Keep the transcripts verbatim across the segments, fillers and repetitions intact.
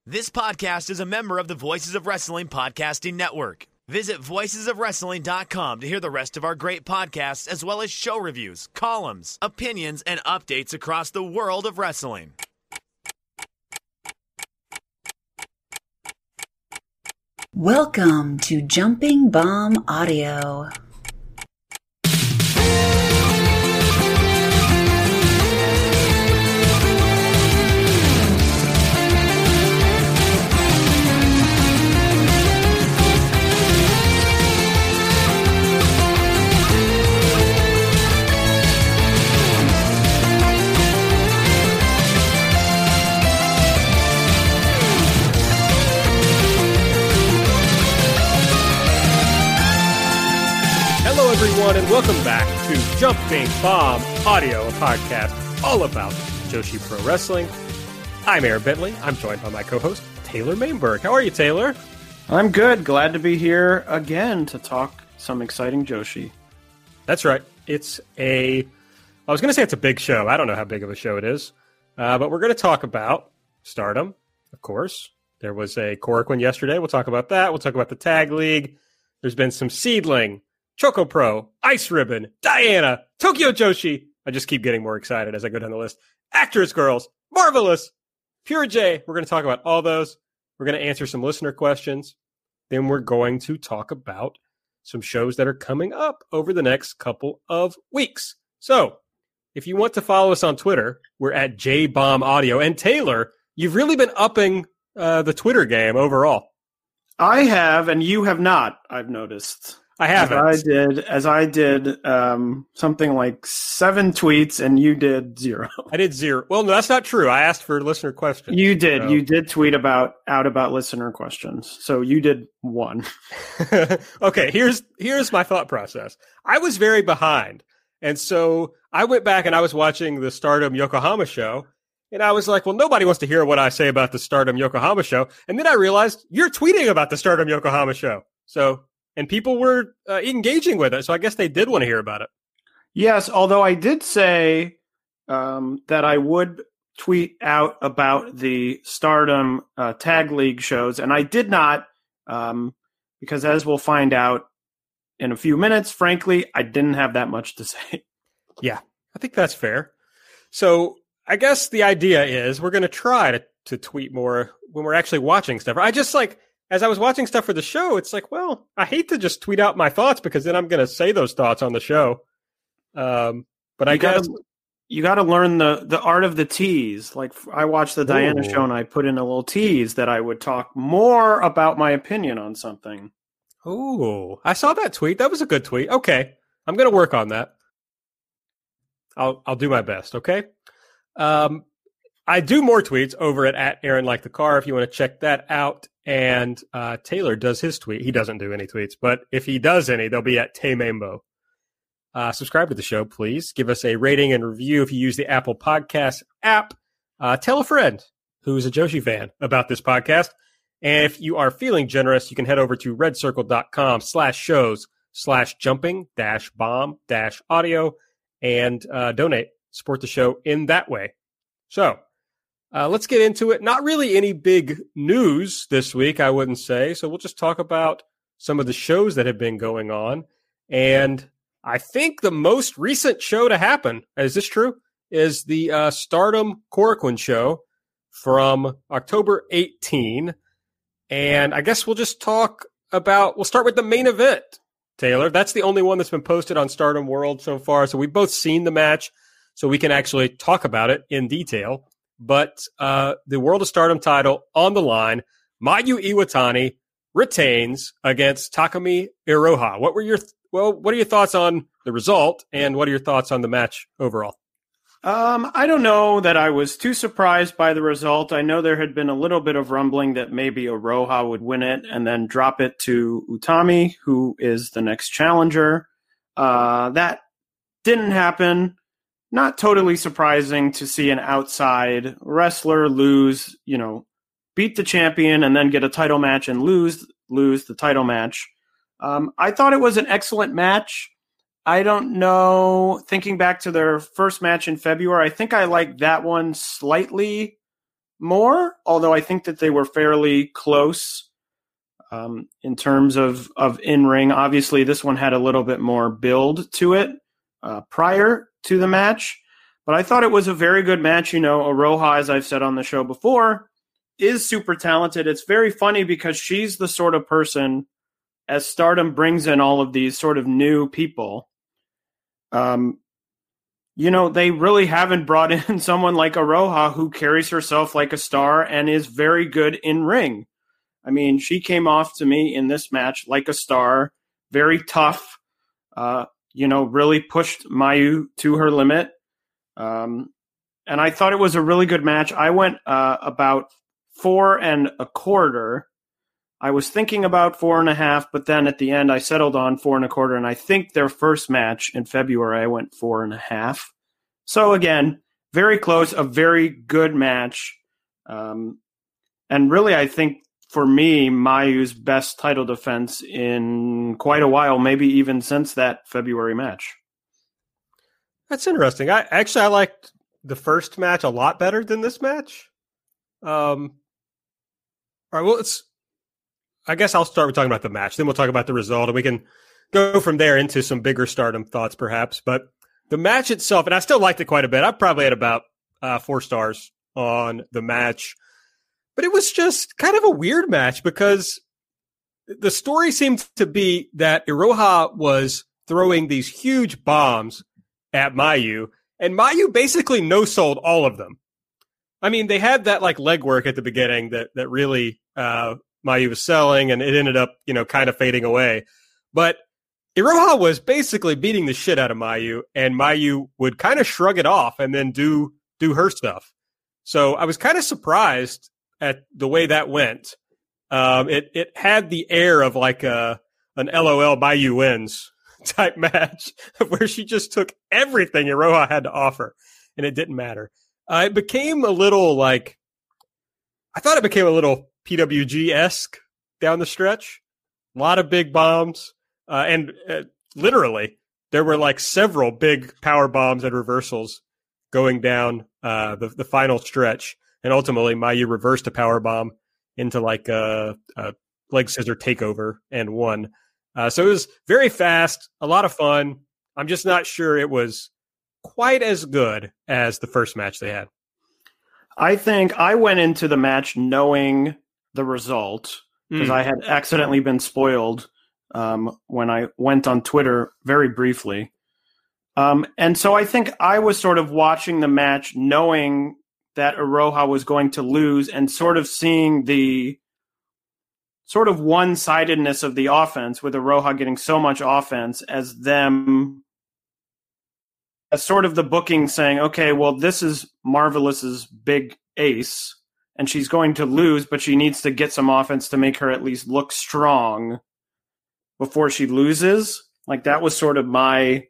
This podcast is a member of the Voices of Wrestling Podcasting Network. Visit voices of wrestling dot com to hear the rest of our great podcasts, as well as show reviews, columns, opinions, and updates across the world of wrestling. Welcome to Jumping Bomb Audio. Everyone, and welcome back to Jumping Bomb Audio, a podcast all about Joshi Pro Wrestling. I'm Aaron Bentley. I'm joined by my co-host, Taylor Mainberg. How are you, Taylor? I'm good. Glad to be here again to talk some exciting Joshi. That's right. It's a, I was going to say it's a big show. I don't know how big of a show it is, uh, but we're going to talk about Stardom, of course. There was a Korakuen yesterday. We'll talk about that. We'll talk about the Tag League. There's been some Seedling, Choco Pro, Ice Ribbon, Diana, Tokyo Joshi. I just keep getting more excited as I go down the list. Actress Girls, Marvelous, Pure J. We're going to talk about all those. We're going to answer some listener questions. Then we're going to talk about some shows that are coming up over the next couple of weeks. So if you want to follow us on Twitter, we're at J Bomb Audio. And Taylor, you've really been upping uh, the Twitter game overall. I have, and you have not, I've noticed. I haven't. As I did, as I did um, something like seven tweets, and you did zero. I did zero. Well, no, that's not true. I asked for listener questions. You did. So. You did tweet about out about listener questions. So you did one. Okay, here's here's my thought process. I was very behind, and so I went back and I was watching the Stardom Yokohama show, and I was like, well, nobody wants to hear what I say about the Stardom Yokohama show. And then I realized you're tweeting about the Stardom Yokohama show. So. And people were uh, engaging with it, so I guess they did want to hear about it. Yes, although I did say um, that I would tweet out about the Stardom uh, Tag League shows, and I did not, um, because as we'll find out in a few minutes, frankly, I didn't have that much to say. Yeah, I think that's fair. So I guess the idea is we're going to try to to tweet more when we're actually watching stuff. I just like... As I was watching stuff for the show, it's like, well, I hate to just tweet out my thoughts because then I'm going to say those thoughts on the show. Um, but I you guess gotta, you got to learn the, the art of the tease. Like I watched the Diana Ooh. show and I put in a little tease that I would talk more about my opinion on something. Oh, I saw that tweet. That was a good tweet. Okay, I'm going to work on that. I'll I'll do my best. Okay. Um, I do more tweets over at, at Aaron Like the Car if you want to check that out. And uh, Taylor does his tweet. He doesn't do any tweets, but if he does any, they'll be at Taymambo. Uh, subscribe to the show, please. Give us a rating and review if you use the Apple Podcast app. Uh, tell a friend who's a Joshi fan about this podcast. And if you are feeling generous, you can head over to redcircle.com slash shows slash jumping dash bomb dash audio and uh, donate. Support the show in that way. So, Uh, let's get into it. Not really any big news this week, I wouldn't say. So we'll just talk about some of the shows that have been going on. And I think the most recent show to happen, is this true, is the uh, Stardom Korakuen show from October eighteenth. And I guess we'll just talk about, we'll start with the main event, Taylor. That's the only one that's been posted on Stardom World so far. So we've both seen the match, so we can actually talk about it in detail. But uh, the World of Stardom title on the line, Mayu Iwatani retains against Takumi Iroha. What were your th- well? What are your thoughts on the result, and what are your thoughts on the match overall? Um, I don't know that I was too surprised by the result. I know there had been a little bit of rumbling that maybe Iroha would win it and then drop it to Utami, who is the next challenger. Uh, that didn't happen. Not totally surprising to see an outside wrestler lose, you know, beat the champion and then get a title match and lose lose the title match. Um, I thought it was an excellent match. I don't know. Thinking back to their first match in February, I think I liked that one slightly more, although I think that they were fairly close um, in terms of, of in-ring. Obviously, this one had a little bit more build to it uh, prior to the match. But I thought it was a very good match. You know, Aroha, as I've said on the show before, is super talented. It's very funny because she's the sort of person, as Stardom brings in all of these sort of new people, um, you know, they really haven't brought in someone like Aroha who carries herself like a star and is very good in ring. I mean, she came off to me in this match like a star, very tough, uh, you know, really pushed Mayu to her limit. Um, and I thought it was a really good match. I went uh, about four and a quarter. I was thinking about four and a half, but then at the end I settled on four and a quarter. And I think their first match in February, I went four and a half. So again, very close, a very good match. Um, and really, I think for me, Mayu's best title defense in quite a while, maybe even since that February match. That's interesting. I actually, I liked the first match a lot better than this match. Um, all right, well, it's, I guess I'll start with talking about the match. Then we'll talk about the result, and we can go from there into some bigger Stardom thoughts, perhaps. But the match itself, and I still liked it quite a bit. I probably had about uh, four stars on the match. But it was just kind of a weird match because the story seemed to be that Iroha was throwing these huge bombs at Mayu, and Mayu basically no-sold all of them. I mean, they had that like legwork at the beginning that that really uh, Mayu was selling, and it ended up, you know, kind of fading away. But Iroha was basically beating the shit out of Mayu, and Mayu would kind of shrug it off and then do do her stuff. So I was kind of surprised at the way that went. Um, it it had the air of like a an LOL Mayu wins type match where she just took everything Iroha had to offer, and it didn't matter. Uh, it became a little like, I thought it became a little P W G-esque down the stretch. A lot of big bombs. Uh, and uh, literally, there were like several big power bombs and reversals going down uh, the, the final stretch. And ultimately, Mayu reversed a power bomb into like a, a leg scissor takeover and won. Uh, so it was very fast, a lot of fun. I'm just not sure it was quite as good as the first match they had. I think I went into the match knowing the result because mm. I had accidentally been spoiled um, when I went on Twitter very briefly. Um, and so I think I was sort of watching the match knowing that Iroha was going to lose and sort of seeing the sort of one-sidedness of the offense with Iroha getting so much offense as them, as sort of the booking saying, okay, well, this is Marvelous's big ace, and she's going to lose, but she needs to get some offense to make her at least look strong before she loses. Like, that was sort of my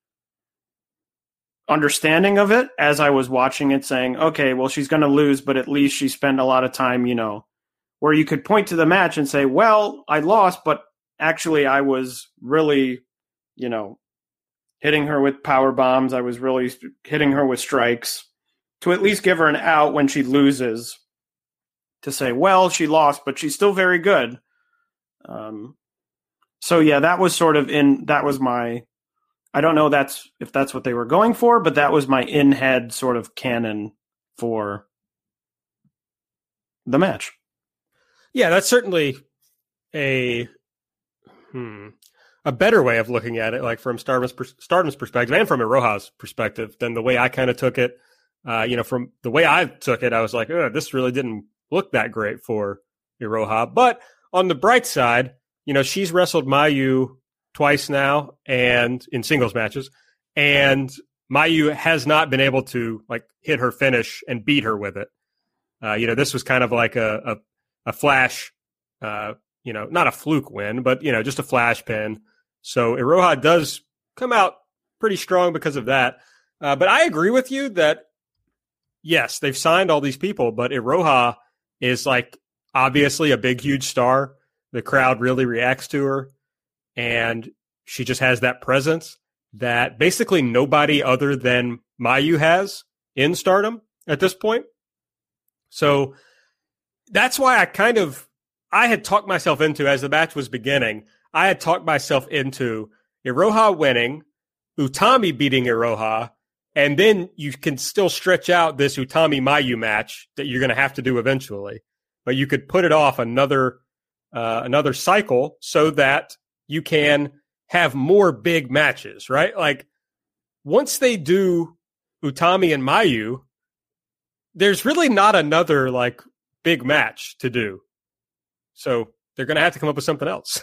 understanding of it as I was watching it, saying, okay, well, she's going to lose, but at least she spent a lot of time, you know, where you could point to the match and say, well, I lost, but actually I was really, you know, hitting her with power bombs. I was really hitting her with strikes to at least give her an out when she loses, to say, well, she lost, but she's still very good. Um, so yeah, that was sort of in, that was my, I don't know that's if that's what they were going for, but that was my in-head sort of canon for the match. Yeah, that's certainly a hmm, a better way of looking at it, like from Stardom's, Stardom's perspective and from Iroha's perspective than the way I kind of took it. Uh, you know, from the way I took it, I was like, oh, this really didn't look that great for Iroha. But on the bright side, you know, she's wrestled Mayu twice now and in singles matches, and Mayu has not been able to like hit her finish and beat her with it. Uh, you know, this was kind of like a, a, a flash, uh, you know, not a fluke win, but, you know, just a flash pin. So Iroha does come out pretty strong because of that. Uh, but I agree with you that, yes, they've signed all these people, but Iroha is like obviously a big, huge star. The crowd really reacts to her, and she just has that presence that basically nobody other than Mayu has in Stardom at this point. So that's why I kind of, I had talked myself into, as the match was beginning, I had talked myself into Iroha winning, Utami beating Iroha, and then you can still stretch out this Utami-Mayu match that you're going to have to do eventually. But you could put it off another uh, another cycle so that you can have more big matches, right? Like, once they do Utami and Mayu, there's really not another, like, big match to do. So they're going to have to come up with something else.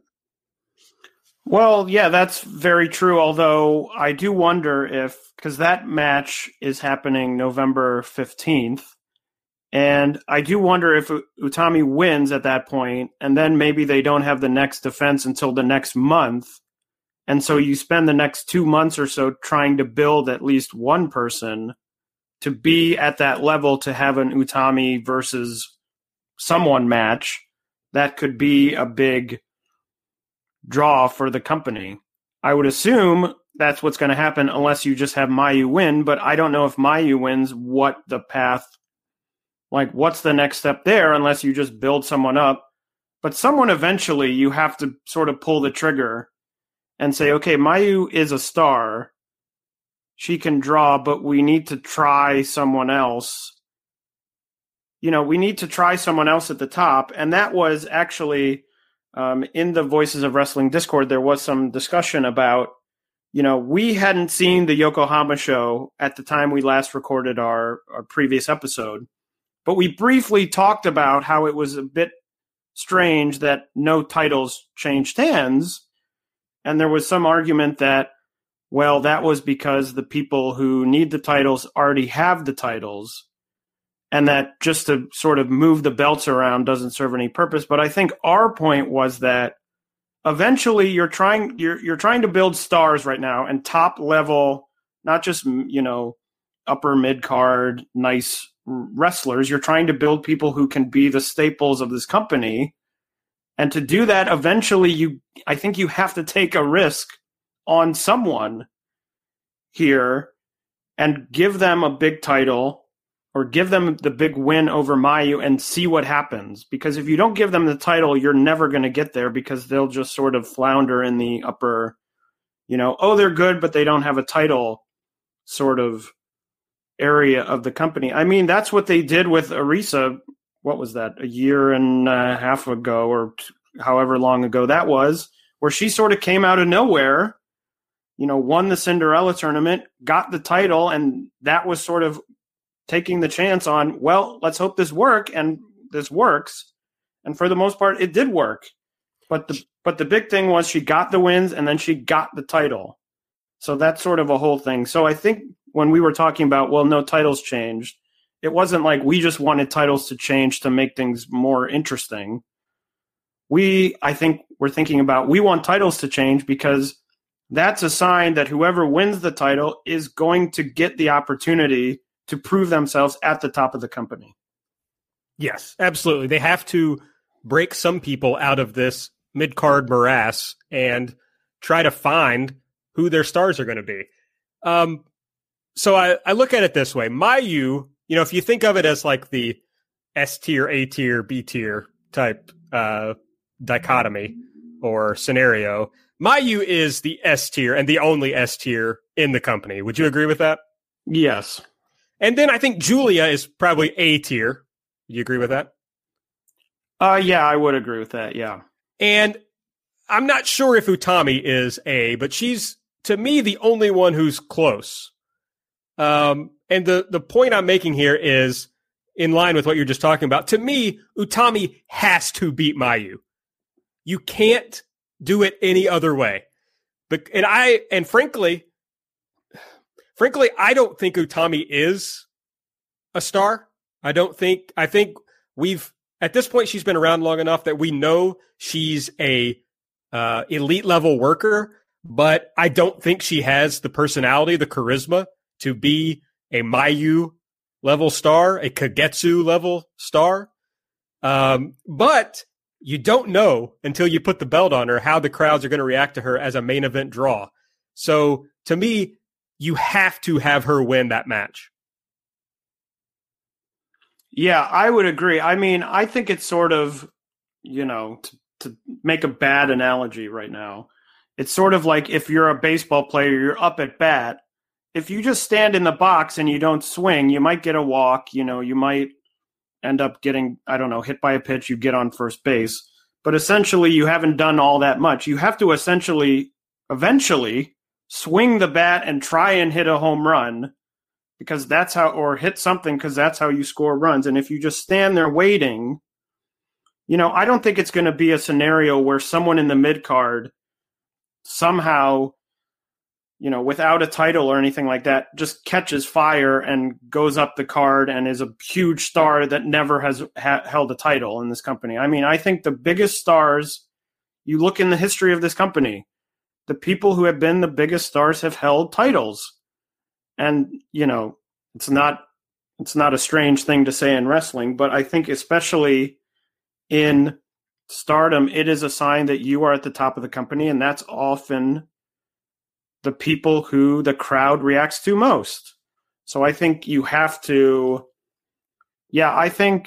Well, yeah, that's very true. Although I do wonder if, because that match is happening November fifteenth, and I do wonder if Utami wins at that point, and then maybe they don't have the next defense until the next month. And so you spend the next two months or so trying to build at least one person to be at that level to have an Utami versus someone match that could be a big draw for the company. I would assume that's what's going to happen unless you just have Mayu win, but I don't know if Mayu wins what the path, like what's the next step there unless you just build someone up. But someone eventually you have to sort of pull the trigger and say, okay, Mayu is a star. She can draw, but we need to try someone else. You know, we need to try someone else at the top. And that was actually um, in the Voices of Wrestling Discord, there was some discussion about, you know, we hadn't seen the Yokohama show at the time we last recorded our, our previous episode. But we briefly talked about how it was a bit strange that no titles changed hands. And there was some argument that, well, that was because the people who need the titles already have the titles, and that just to sort of move the belts around doesn't serve any purpose. But I think our point was that eventually you're trying you're you're trying to build stars right now, and top level, not just, you know, upper mid card nice wrestlers. You're trying to build people who can be the staples of this company. And to do that, eventually you I think you have to take a risk on someone here and give them a big title or give them the big win over Mayu and see what happens. Because if you don't give them the title, you're never going to get there because they'll just sort of flounder in the upper, you know, oh, they're good, but they don't have a title sort of area of the company. I mean, that's what they did with Arisa. What was that? A year and a half ago or t- however long ago that was, where she sort of came out of nowhere, you know, won the Cinderella tournament, got the title, and that was sort of taking the chance on, well, let's hope this work, and this works. And for the most part, it did work. But the but the big thing was she got the wins, and then she got the title. So that's sort of a whole thing. So I think when we were talking about, well, no titles changed, it wasn't like we just wanted titles to change to make things more interesting. We, I think, we're thinking about, we want titles to change because that's a sign that whoever wins the title is going to get the opportunity to prove themselves at the top of the company. Yes, absolutely. They have to break some people out of this mid-card morass and try to find who their stars are going to be. Um, so I, I look at it this way. Mayu, you know, if you think of it as like the S tier, A tier, B tier type uh, dichotomy or scenario, Mayu is the S tier and the only S tier in the company. Would you agree with that? Yes. And then I think Julia is probably A tier. You agree with that? Uh, yeah, I would agree with that, yeah. And I'm not sure if Utami is A, but she's, to me, the only one who's close. Um, and the, the point I'm making here is in line with what you're just talking about. To me, Utami has to beat Mayu. You can't do it any other way. But, and I, and frankly, frankly, I don't think Utami is a star. I don't think, I think we've, at this point, she's been around long enough that we know she's a uh, elite level worker, but I don't think she has the personality, the charisma to be a Mayu level star, a Kagetsu level star. Um, but you don't know until you put the belt on her how the crowds are going to react to her as a main event draw. So to me, you have to have her win that match. Yeah, I would agree. I mean, I think it's sort of, you know, to, to make a bad analogy right now, it's sort of like if you're a baseball player, you're up at bat. If you just stand in the box and you don't swing, you might get a walk. You know, you might end up getting, I don't know, hit by a pitch, you get on first base. But essentially, you haven't done all that much. You have to essentially, eventually, swing the bat and try and hit a home run because that's how, or hit something because that's how you score runs. And if you just stand there waiting, you know, I don't think it's going to be a scenario where someone in the mid card somehow, you know, without a title or anything like that, just catches fire and goes up the card and is a huge star that never has ha- held a title in this company. I mean, I think the biggest stars, you look in the history of this company, the people who have been the biggest stars have held titles. And, you know, it's not it's not a strange thing to say in wrestling, but I think especially in stardom, it is a sign that you are at the top of the company, and that's often the people who the crowd reacts to most. So I think you have to, yeah, I think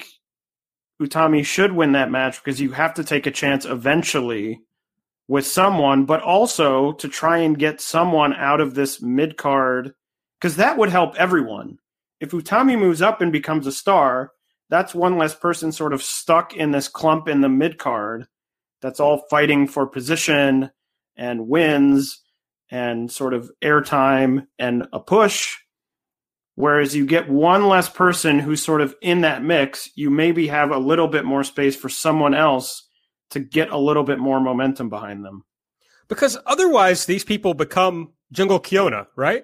Utami should win that match because you have to take a chance eventually with someone, but also to try and get someone out of this mid-card, because that would help everyone. If Utami moves up and becomes a star, that's one less person sort of stuck in this clump in the mid-card that's all fighting for position and wins and sort of airtime and a push. Whereas you get one less person who's sort of in that mix, you maybe have a little bit more space for someone else to get a little bit more momentum behind them. Because otherwise these people become Jungle Kiona, right?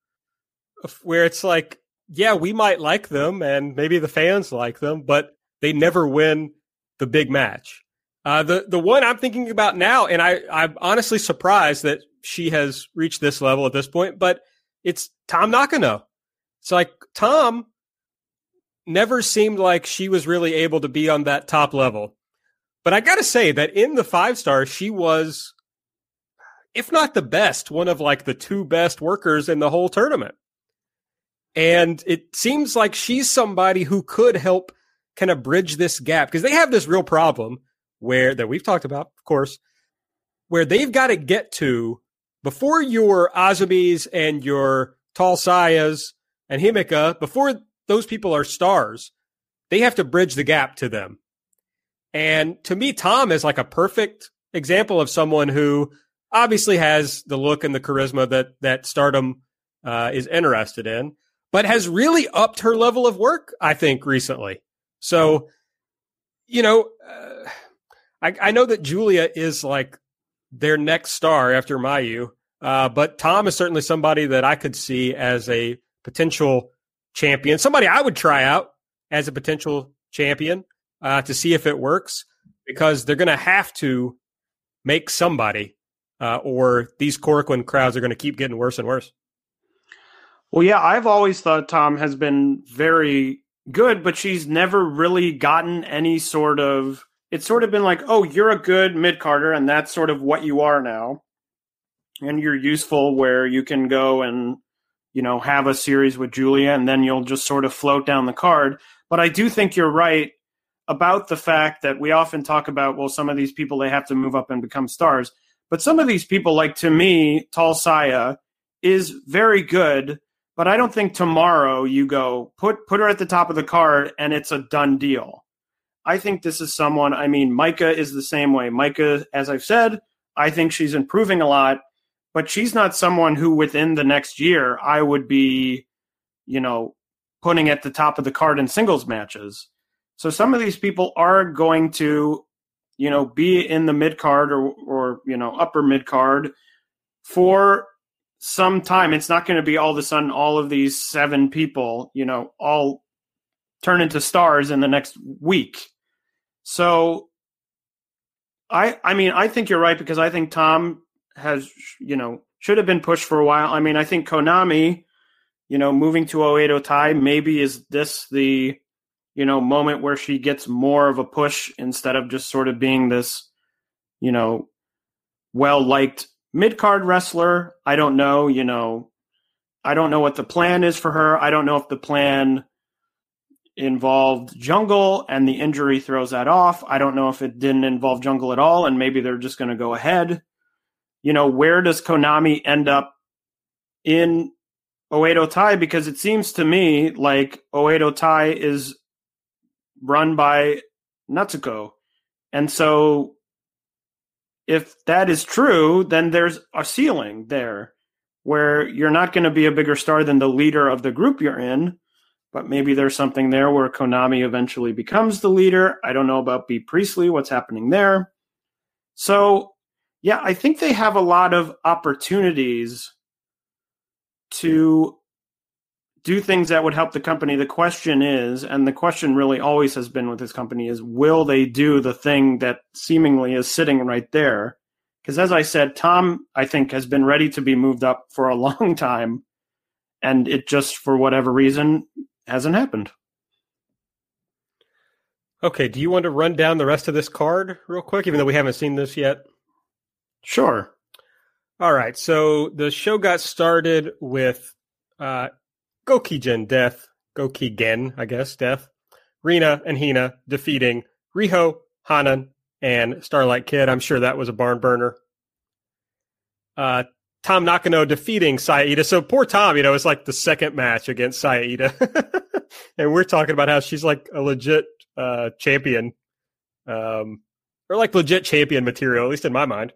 Where it's like, yeah, we might like them and maybe the fans like them, but they never win the big match. Uh, the, the one I'm thinking about now, and I, I'm honestly surprised that she has reached this level at this point, but it's Tom Nakano. It's like Tom never seemed like she was really able to be on that top level. But I got to say that in the five star, she was, if not the best, one of like the two best workers in the whole tournament. And it seems like she's somebody who could help kind of bridge this gap because they have this real problem where that we've talked about, of course, where they've got to get to before your Azumis and your Tall Sayas and Himeka, before those people are stars, they have to bridge the gap to them. And to me, Tom is like a perfect example of someone who obviously has the look and the charisma that, that Stardom uh, is interested in, but has really upped her level of work, I think, recently. So, you know, uh, I, I know that Giulia is like their next star after Mayu, uh, but Tom is certainly somebody that I could see as a potential champion, somebody I would try out as a potential champion uh, to see if it works, because they're going to have to make somebody uh, or these Korakuen crowds are going to keep getting worse and worse. Well, yeah, I've always thought Tom has been very good, but she's never really gotten any sort of, it's sort of been like, oh, you're a good mid-carder, and that's sort of what you are now. And you're useful where you can go and, you know, have a series with Giulia, and then you'll just sort of float down the card. But I do think you're right about the fact that we often talk about, well, some of these people, they have to move up and become stars. But some of these people, like to me, Tall Saya is very good, but I don't think tomorrow you go, put put her at the top of the card and it's a done deal. I think this is someone, I mean, Micah is the same way. Micah, as I've said, I think she's improving a lot, but she's not someone who within the next year I would be, you know, putting at the top of the card in singles matches. So some of these people are going to, you know, be in the mid card or, or, you know, upper mid card for some time. It's not going to be all of a sudden all of these seven people, you know, all turn into stars in the next week. So I, I mean, I think you're right, because I think Tom has, you know, should have been pushed for a while. I mean, I think Konami, you know, moving to Oedo Tai, maybe is this the, you know, moment where she gets more of a push instead of just sort of being this, you know, well-liked mid-card wrestler. I don't know, you know, I don't know what the plan is for her. I don't know if the plan, involved Jungle and the injury throws that off. I don't know if it didn't involve Jungle at all and maybe they're just going to go ahead. You know, where does Konami end up in Oedo Tai? Because it seems to me like Oedo Tai is run by Natsuko. And so if that is true, then there's a ceiling there where you're not going to be a bigger star than the leader of the group you're in, but maybe there's something there where Konami eventually becomes the leader. I don't know about B. Priestley, what's happening there. So, yeah, I think they have a lot of opportunities to do things that would help the company. The question is, and the question really always has been with this company, is will they do the thing that seemingly is sitting right there? Because as I said, Tom, I think, has been ready to be moved up for a long time, and it just, for whatever reason, hasn't happened. Okay, do you want to run down the rest of this card real quick, even though we haven't seen this yet? Sure. All right, so the show got started with uh, Gokijin Death, Gokigen, I guess, Death, Rina and Hina defeating Riho, Hanan, and Starlight Kid. I'm sure that was a barn burner. Uh, Tom Nakano defeating Saida. So poor Tom, you know, it's like the second match against Saida. And we're talking about how she's like a legit uh, champion. Um, or like legit champion material, at least in my mind.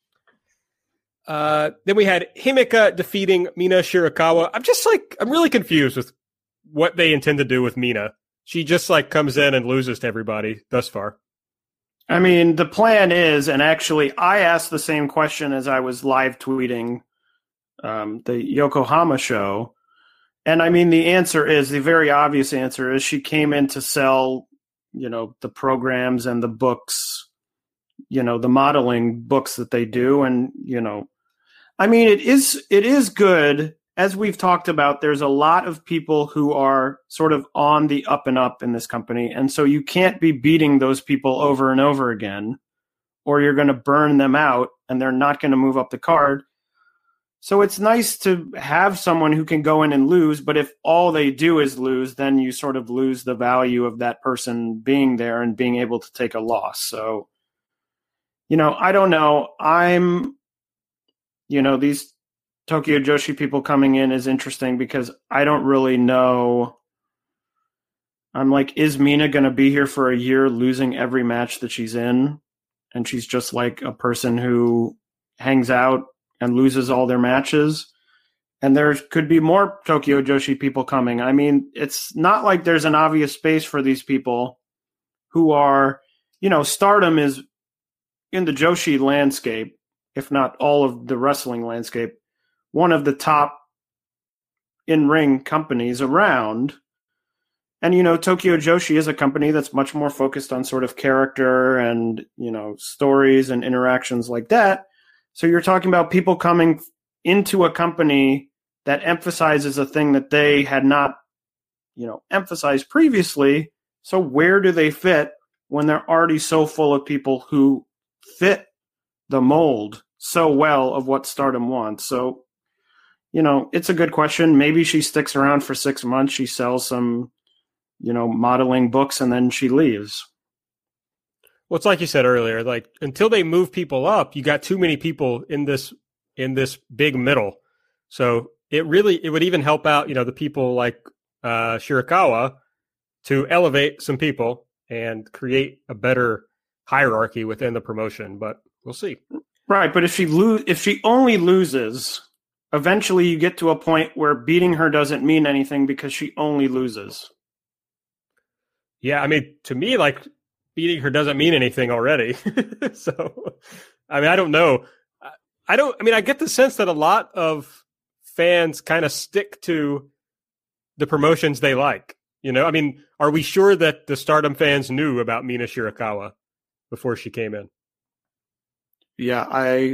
Uh, then we had Himeka defeating Mina Shirakawa. I'm just like, I'm really confused with what they intend to do with Mina. She just like comes in and loses to everybody thus far. I mean, the plan is, and actually I asked the same question as I was live tweeting um, the Yokohama show. And I mean, the answer is, the very obvious answer is she came in to sell, you know, the programs and the books, you know, the modeling books that they do. And, you know, I mean, it is it is good. As we've talked about, there's a lot of people who are sort of on the up and up in this company. And so you can't be beating those people over and over again, or you're going to burn them out and they're not going to move up the card. So it's nice to have someone who can go in and lose. But if all they do is lose, then you sort of lose the value of that person being there and being able to take a loss. So, you know, I don't know. I'm, you know, these Tokyo Joshi people coming in is interesting because I don't really know. I'm like, is Mina going to be here for a year losing every match that she's in? And she's just like a person who hangs out and loses all their matches. And there could be more Tokyo Joshi people coming. I mean, it's not like there's an obvious space for these people who are, you know, Stardom is in the Joshi landscape, if not all of the wrestling landscape, one of the top in-ring companies around. And, you know, Tokyo Joshi is a company that's much more focused on sort of character and, you know, stories and interactions like that. So you're talking about people coming into a company that emphasizes a thing that they had not, you know, emphasized previously. So where do they fit when they're already so full of people who fit the mold so well of what Stardom wants? So, you know, it's a good question. Maybe she sticks around for six months. She sells some, you know, modeling books and then she leaves. Well, it's like you said earlier, like until they move people up, you got too many people in this, in this big middle. So it really, it would even help out, you know, the people like uh, Shirakawa to elevate some people and create a better hierarchy within the promotion, but we'll see. Right. But if she lose, if she only loses, eventually you get to a point where beating her doesn't mean anything because she only loses. Yeah, I mean, to me, like, beating her doesn't mean anything already. So, I mean, I don't know. I don't, I mean, I get the sense that a lot of fans kind of stick to the promotions they like. You know, I mean, are we sure that the Stardom fans knew about Mina Shirakawa before she came in? Yeah, I,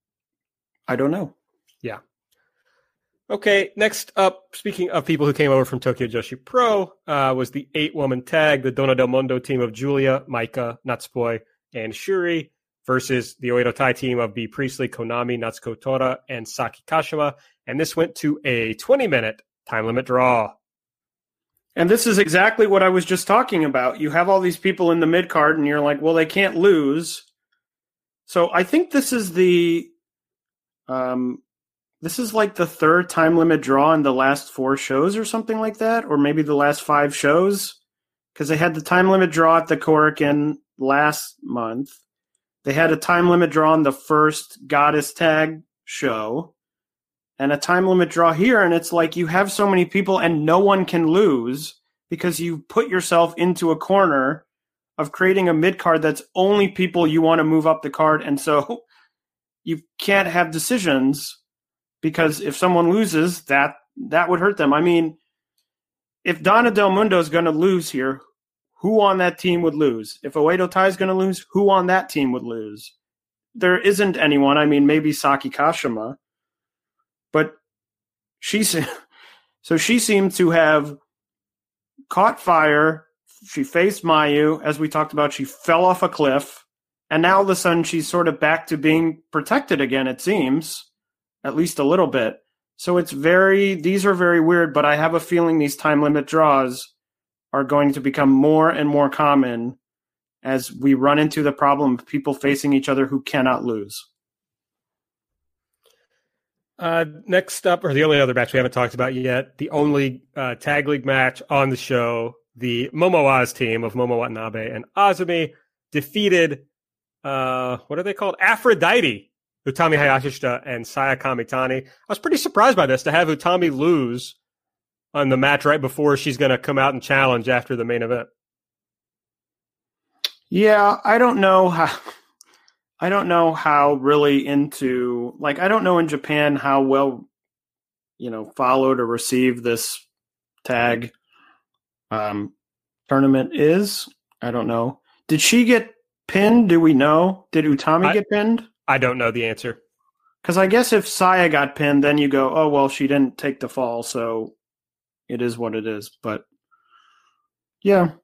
I don't know. Yeah. Okay, next up, speaking of people who came over from Tokyo Joshi Pro, uh, was the eight-woman tag, the Donna Del Mondo team of Julia, Maika, Natsupoi, and Shuri versus the Oedo Tai team of B. Priestley, Konami, Natsuko Tora, and Saki Kashima. And this went to a twenty-minute time limit draw. And this is exactly what I was just talking about. You have all these people in the mid card, and you're like, well, they can't lose. So I think this is the, um, this is like the third time limit draw in the last four shows or something like that, or maybe the last five shows, because they had the time limit draw at the Korakuen last month. They had a time limit draw on the first Goddess Tag show. And a time limit draw here, and it's like you have so many people and no one can lose because you put yourself into a corner of creating a mid card that's only people you want to move up the card, and so you can't have decisions because if someone loses, that that would hurt them. I mean, if Donna Del Mundo is going to lose here, who on that team would lose? If Oedo Tai is going to lose, who on that team would lose? There isn't anyone. I mean, maybe Saki Kashima. But she, so she seemed to have caught fire. She faced Mayu, as we talked about. She fell off a cliff, and now all of a sudden she's sort of back to being protected again. It seems, at least a little bit. So it's very; these are very weird. But I have a feeling these time limit draws are going to become more and more common as we run into the problem of people facing each other who cannot lose. Uh, next up, or the only other match we haven't talked about yet, the only uh, tag league match on the show, the Momo Oz team of Momo Watanabe and Azumi defeated, uh, what are they called? Aphrodite, Utami Hayashishita and Saya Kamitani. I was pretty surprised by this, to have Utami lose on the match right before she's going to come out and challenge after the main event. Yeah, I don't know how... I don't know how really into, like, I don't know in Japan how well, you know, followed or received this tag um, tournament is. I don't know. Did she get pinned? Do we know? Did Utami I, get pinned? I don't know the answer. Because I guess if Saya got pinned, then you go, oh, well, she didn't take the fall, so it is what it is. But, yeah.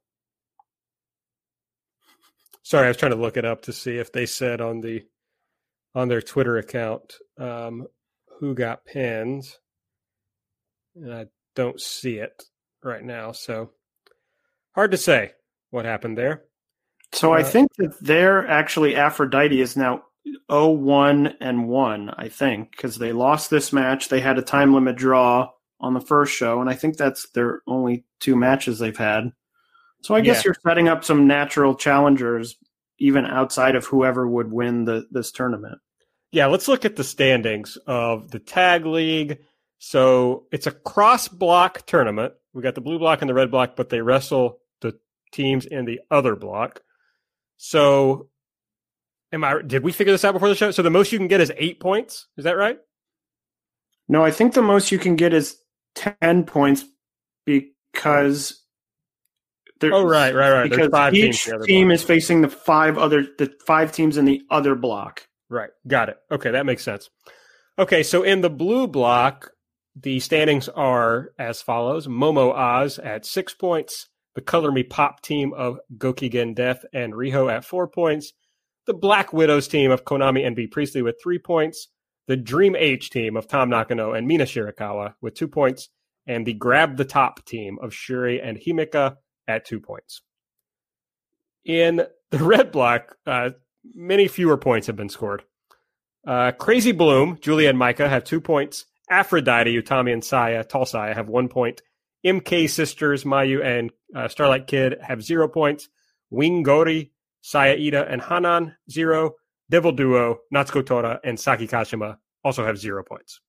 Sorry, I was trying to look it up to see if they said on the on their Twitter account um, who got pinned. And I don't see it right now, so hard to say what happened there. So uh, I think that they're actually Aphrodite is now oh one and one, I think, because they lost this match. They had a time limit draw on the first show, and I think that's their only two matches they've had. So I guess yeah. You're setting up some natural challengers even outside of whoever would win the this tournament. Yeah, let's look at the standings of the Tag League. So it's a cross-block tournament. We got the blue block and the red block, but they wrestle the teams in the other block. So am I? Did we figure this out before the show? So the most you can get is eight points. Is that right? No, I think the most you can get is ten points because... There, oh right, right, right. Because five each teams team is facing the five other, the five teams in the other block. Right, got it. Okay, that makes sense. Okay, so in the blue block, the standings are as follows: Momo Oz at six points, the Color Me Pop team of Gokigen Death and Riho at four points, the Black Widows team of Konami and B Priestley with three points, the Dream H team of Tom Nakano and Mina Shirakawa with two points, and the Grab the Top team of Shuri and Himeka at two points. In the red block, uh, many fewer points have been scored. Uh, Crazy Bloom, Julia and Micah have two points. Aphrodite, Utami and Saya, Tall Saya have one point. M K Sisters, Mayu and uh, Starlight Kid have zero points. Wing Gori, Saya Ida and Hanan, zero. Devil Duo, Natsuko Tora and Saki Kashima also have zero points.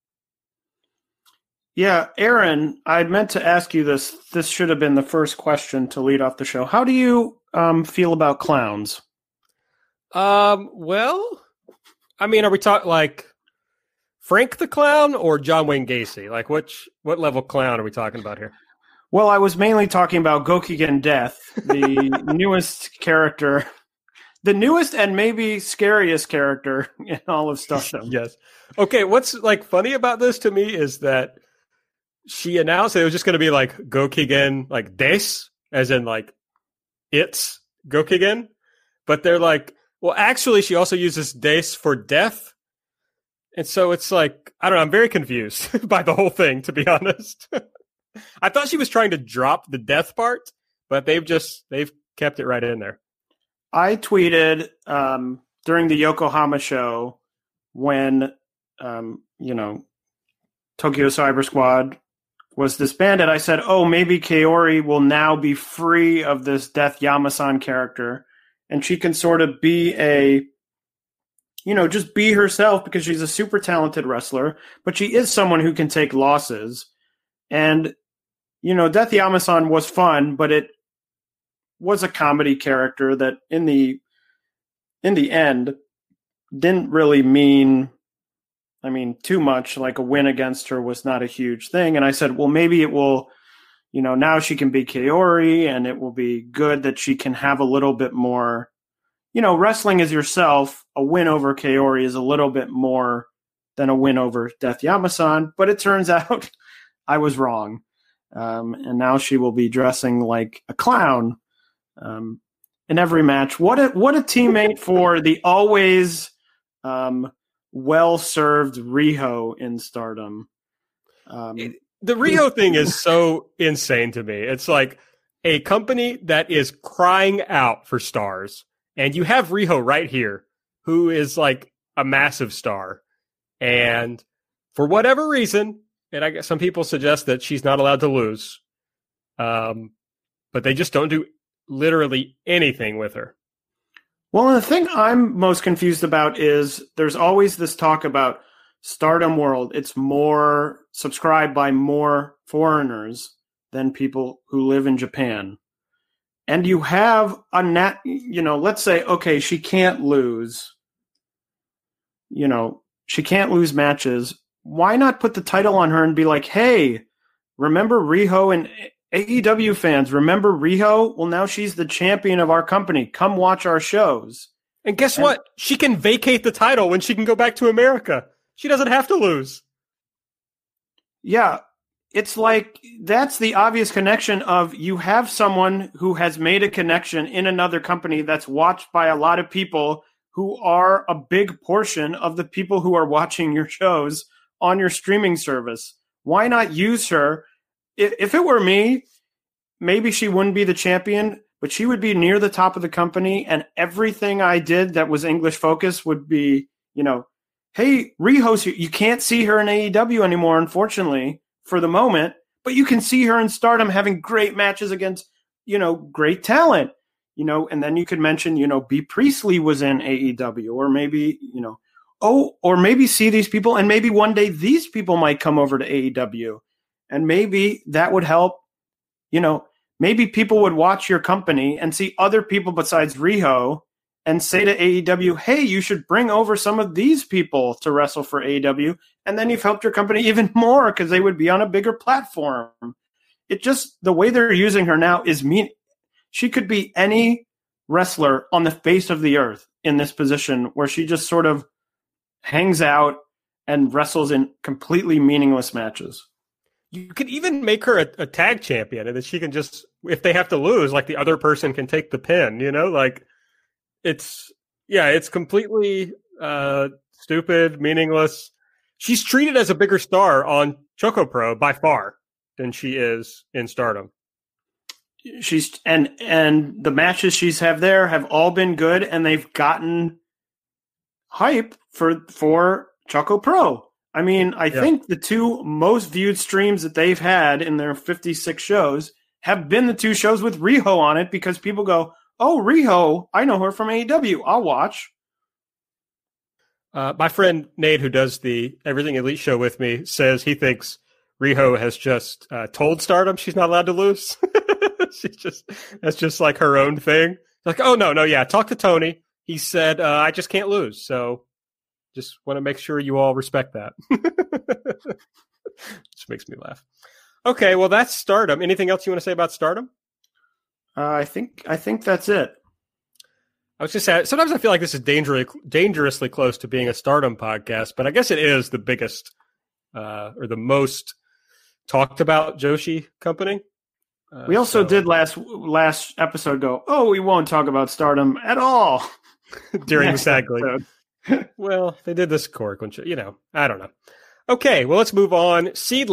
Yeah, Aaron, I'd meant to ask you this. This should have been the first question to lead off the show. How do you um, feel about clowns? Um. Well, I mean, are we talking like Frank the Clown or John Wayne Gacy? Like, which what level clown are we talking about here? Well, I was mainly talking about Gokigen Death, the newest character, the newest and maybe scariest character in all of Stardom. Yes. Okay, what's like funny about this to me is that she announced that it was just going to be like Gokigen, like Des, as in like it's Gokigen. But they're like, well, actually, she also uses Des for death. And so it's like, I don't know, I'm very confused by the whole thing, to be honest. I thought she was trying to drop the death part, but they've just they've kept it right in there. I tweeted um, during the Yokohama show when um, you know Tokyo Cyber Squad was disbanded. I said, "Oh, maybe Kaori will now be free of this Death Yamasan character, and she can sort of be a." You know, just be herself because she's a super talented wrestler, but she is someone who can take losses. And, you know, Death Yamasan was fun, but it was a comedy character that in the in the end didn't really mean, I mean, too much. Like a win against her was not a huge thing. And I said, well, maybe it will, you know, now she can be Kaori and it will be good that she can have a little bit more. You know, wrestling as yourself, a win over Kaori is a little bit more than a win over Death Yamasan, but it turns out I was wrong. Um, and now she will be dressing like a clown um, in every match. What a what a teammate for the always um, well-served Riho in Stardom. Um, it, the Riho thing is so insane to me. It's like a company that is crying out for stars. And you have Riho right here, who is like a massive star. And for whatever reason, and I guess some people suggest that she's not allowed to lose, um, but they just don't do literally anything with her. Well, the thing I'm most confused about is there's always this talk about Stardom World. It's more subscribed by more foreigners than people who live in Japan. And you have a nat, you know, let's say, okay, she can't lose, you know, she can't lose matches. Why not put the title on her and be like, hey, remember Riho and A E W fans? Remember Riho? Well, now she's the champion of our company. Come watch our shows. And guess and, what? She can vacate the title when she can go back to America. She doesn't have to lose. Yeah. It's like that's the obvious connection of you have someone who has made a connection in another company that's watched by a lot of people who are a big portion of the people who are watching your shows on your streaming service. Why not use her? If it were me, maybe she wouldn't be the champion, but she would be near the top of the company and everything I did that was English focused would be, you know, hey, Riho's here. You can't see her in A E W anymore, unfortunately. For the moment, but you can see her in Stardom having great matches against, you know, great talent, you know, and then you could mention, you know, B. Priestley was in A E W, or maybe, you know, oh, or maybe see these people, and maybe one day these people might come over to A E W, and maybe that would help, you know, maybe people would watch your company and see other people besides Riho and say to A E W, hey, you should bring over some of these people to wrestle for A E W. And then you've helped your company even more because they would be on a bigger platform. It just, the way they're using her now is mean. She could be any wrestler on the face of the earth in this position where she just sort of hangs out and wrestles in completely meaningless matches. You could even make her a, a tag champion and then she can just, if they have to lose, like the other person can take the pin, you know, like, It's, yeah, it's completely uh, stupid, meaningless. She's treated as a bigger star on Choco Pro by far than she is in Stardom. She's and and the matches she's have there have all been good, and they've gotten hype for for Choco Pro. I mean, I yeah. think the two most viewed streams that they've had in their fifty-six shows have been the two shows with Riho on it because people go, oh, Riho, I know her from A E W. I'll watch. Uh, my friend Nate, who does the Everything Elite show with me, says he thinks Riho has just uh, told Stardom she's not allowed to lose. She's just that's just like her own thing. Like, oh no, no, yeah, talk to Tony. He said uh, I just can't lose, so just want to make sure you all respect that. Which makes me laugh. Okay, well that's Stardom. Anything else you want to say about Stardom? Uh, I think I think that's it. I was just saying, sometimes I feel like this is dangerously, dangerously close to being a Stardom podcast, but I guess it is the biggest uh, or the most talked about Joshi company. Uh, we also so. did last last episode go, oh, we won't talk about Stardom at all during the Sag Well, they did this Korakuen show, you know, I don't know. Okay, well, let's move on. Seedling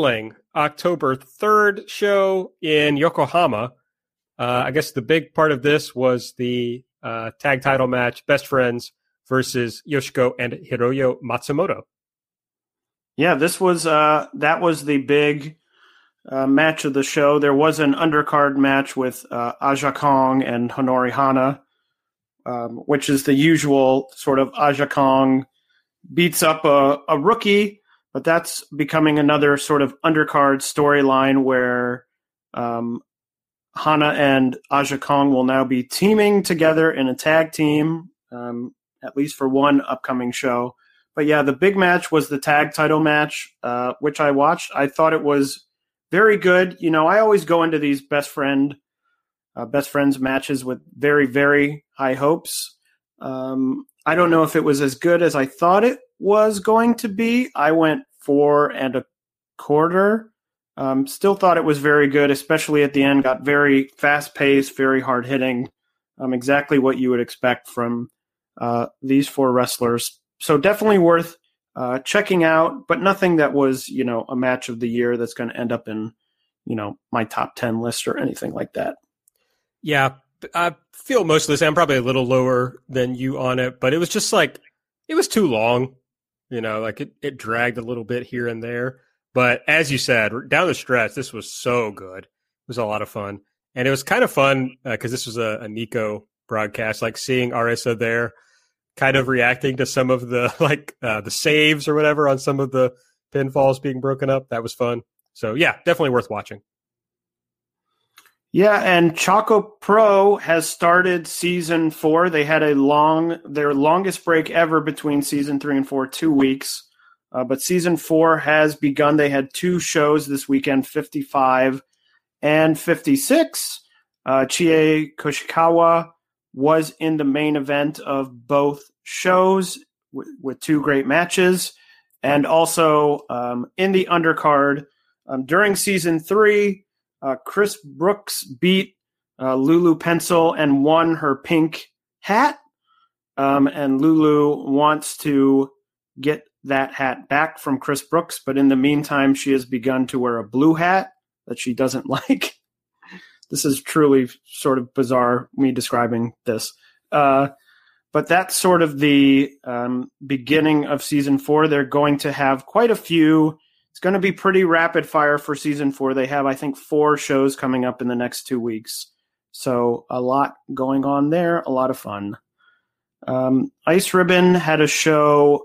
October third show in Yokohama. Uh, I guess the big part of this was the uh, tag title match, Best Friends versus Yoshiko and Hiroyo Matsumoto. Yeah, this was uh, that was the big uh, match of the show. There was an undercard match with uh, Aja Kong and Honori Hana, um, which is the usual sort of Aja Kong beats up a, a rookie, but that's becoming another sort of undercard storyline where um, Hana and Aja Kong will now be teaming together in a tag team, um, at least for one upcoming show. But yeah, the big match was the tag title match, uh, which I watched. I thought it was very good. You know, I always go into these best friend, uh, best friends matches with very, very high hopes. Um, I don't know if it was as good as I thought it was going to be. I went four and a quarter. Um, still thought it was very good, especially at the end. Got very fast paced, very hard hitting. Um, exactly what you would expect from uh, these four wrestlers. So definitely worth uh, checking out, but nothing that was, you know, a match of the year that's going to end up in, you know, my top ten list or anything like that. Yeah, I feel most of this. I'm probably a little lower than you on it, but it was just like, it was too long. You know, like it, it dragged a little bit here and there. But as you said, down the stretch, this was so good. It was a lot of fun. And it was kind of fun because uh, this was a, a Nico broadcast, like seeing Arisa there, kind of reacting to some of the like uh, the saves or whatever on some of the pinfalls being broken up. That was fun. So yeah, definitely worth watching. Yeah, and Choco Pro has started season four. They had a long, their longest break ever between season three and four, two weeks. Uh, but season four has begun. They had two shows this weekend, fifty-five and fifty-six. Uh, Chie Koshikawa was in the main event of both shows w- with two great matches. And also um, in the undercard, um, during season three, uh, Chris Brooks beat uh, Lulu Pencil and won her pink hat. Um, and Lulu wants to get that hat back from Chris Brooks, but in the meantime, she has begun to wear a blue hat that she doesn't like. This is truly sort of bizarre, me describing this. Uh, but that's sort of the um, beginning of season four. They're going to have quite a few. It's going to be pretty rapid fire for season four. They have, I think, four shows coming up in the next two weeks. So a lot going on there, a lot of fun. Um, Ice Ribbon had a show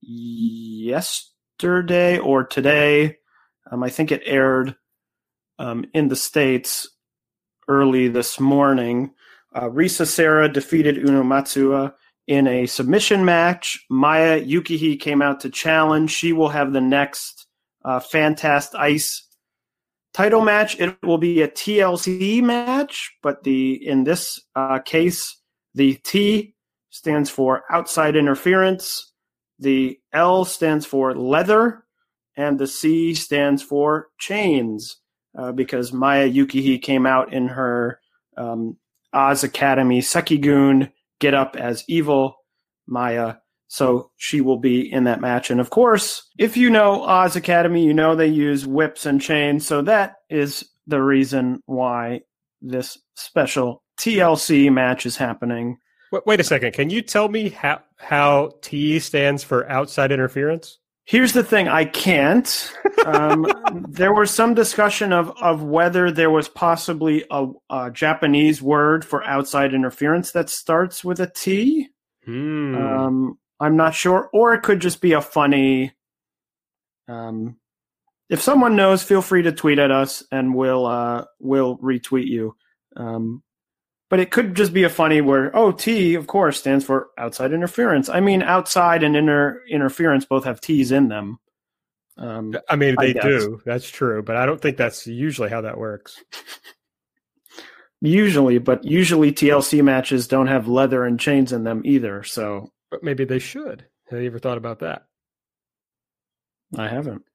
yesterday or today. Um, I think it aired um, in the States early this morning. Uh, Risa Sera defeated Uno Matsuya in a submission match. Maya Yukihi came out to challenge. She will have the next uh, Fantast Ice title match. It will be a T L C match, but the in this uh, case, the T stands for outside interference. The L stands for leather, and the C stands for chains, uh, because Maya Yukihi came out in her um, Oz Academy Sekigun get up as evil Maya, so she will be in that match. And of course, if you know Oz Academy, you know they use whips and chains, so that is the reason why this special T L C match is happening. Wait a second. Can you tell me how how T stands for outside interference? Here's the thing. I can't. Um, there was some discussion of, of whether there was possibly a, a Japanese word for outside interference that starts with a T. Hmm. Um, I'm not sure. Or it could just be a funny... Um, if someone knows, feel free to tweet at us and we'll, uh, we'll retweet you. Um, But it could just be a funny where, oh, T, of course, stands for outside interference. I mean, outside and inner interference both have T's in them. Um, I mean, they I do. That's true. But I don't think that's usually how that works. Usually, but usually T L C matches don't have leather and chains in them either. So, but maybe they should. Have you ever thought about that? I haven't.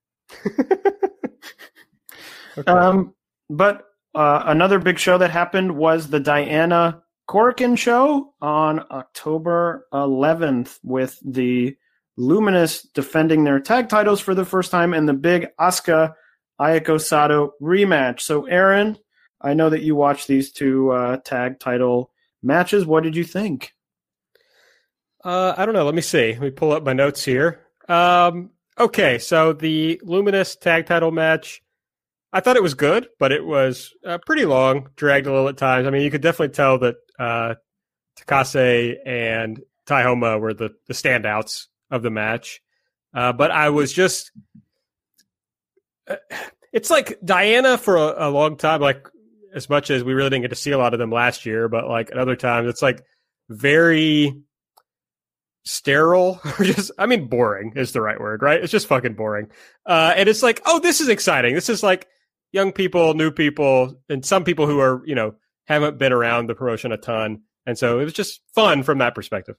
Okay. Um, but... Uh, another big show that happened was the Diana Korakuen show on October eleventh, with the Luminous defending their tag titles for the first time and the big Asuka Ayako Sato rematch. So, Aaron, I know that you watched these two uh, tag title matches. What did you think? Uh, I don't know. Let me see. Let me pull up my notes here. Um, okay, so the Luminous tag title match, I thought it was good, but it was uh, pretty long, dragged a little at times. I mean, you could definitely tell that uh, Takase and Taihoma were the, the standouts of the match. Uh, but I was just... Uh, it's like Diana for a, a long time, like as much as we really didn't get to see a lot of them last year, but like at other times, it's like very... sterile or just I mean boring is the right word, right? It's just fucking boring. Uh and it's like, oh, this is exciting. This is like young people, new people, and some people who are, you know, haven't been around the promotion a ton. And so it was just fun from that perspective.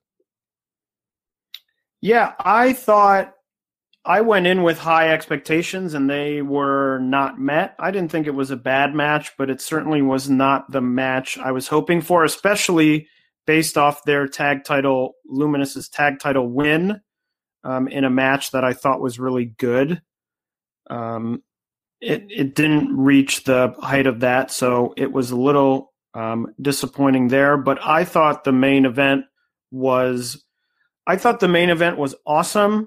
Yeah, I thought I went in with high expectations and they were not met. I didn't think it was a bad match, but it certainly was not the match I was hoping for, especially based off their tag title, Luminous's tag title win um, in a match that I thought was really good. Um, it, it didn't reach the height of that, so it was a little um, disappointing there. But I thought the main event was, I thought the main event was awesome.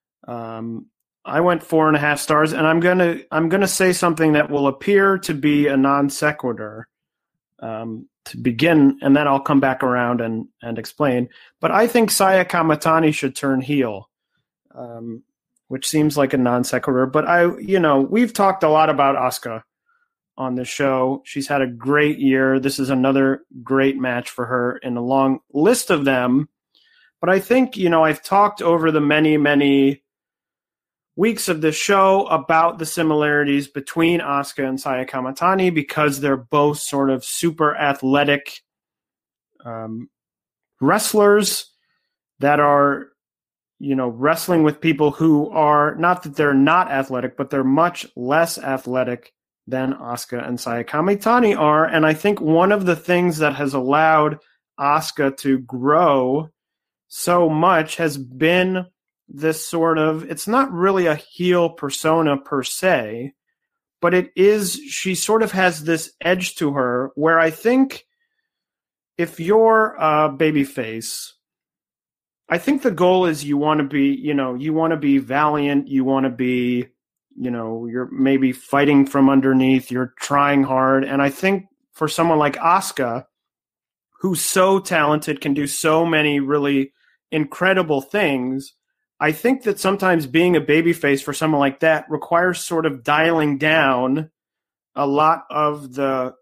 Um, I went four and a half stars, and I'm gonna I'm gonna say something that will appear to be a non sequitur. Um, to begin, and then I'll come back around and, and explain. But I think Saya Kamatani should turn heel, um, which seems like a non sequitur. But I, you know, we've talked a lot about Asuka on the show. She's had a great year. This is another great match for her in a long list of them. But I think, you know, I've talked over the many, many weeks of the show about the similarities between Asuka and Saya Kamatani because they're both sort of super athletic um, wrestlers that are, you know, wrestling with people who are, not that they're not athletic, but they're much less athletic than Asuka and Saya Kamatani are. And I think one of the things that has allowed Asuka to grow so much has been this sort of, it's not really a heel persona per se, but it is, she sort of has this edge to her where I think if you're a babyface, I think the goal is you want to be, you know, you want to be valiant, you want to be, you know, you're maybe fighting from underneath, you're trying hard. And I think for someone like Asuka, who's so talented, can do so many really incredible things, I think that sometimes being a babyface for someone like that requires sort of dialing down a lot of the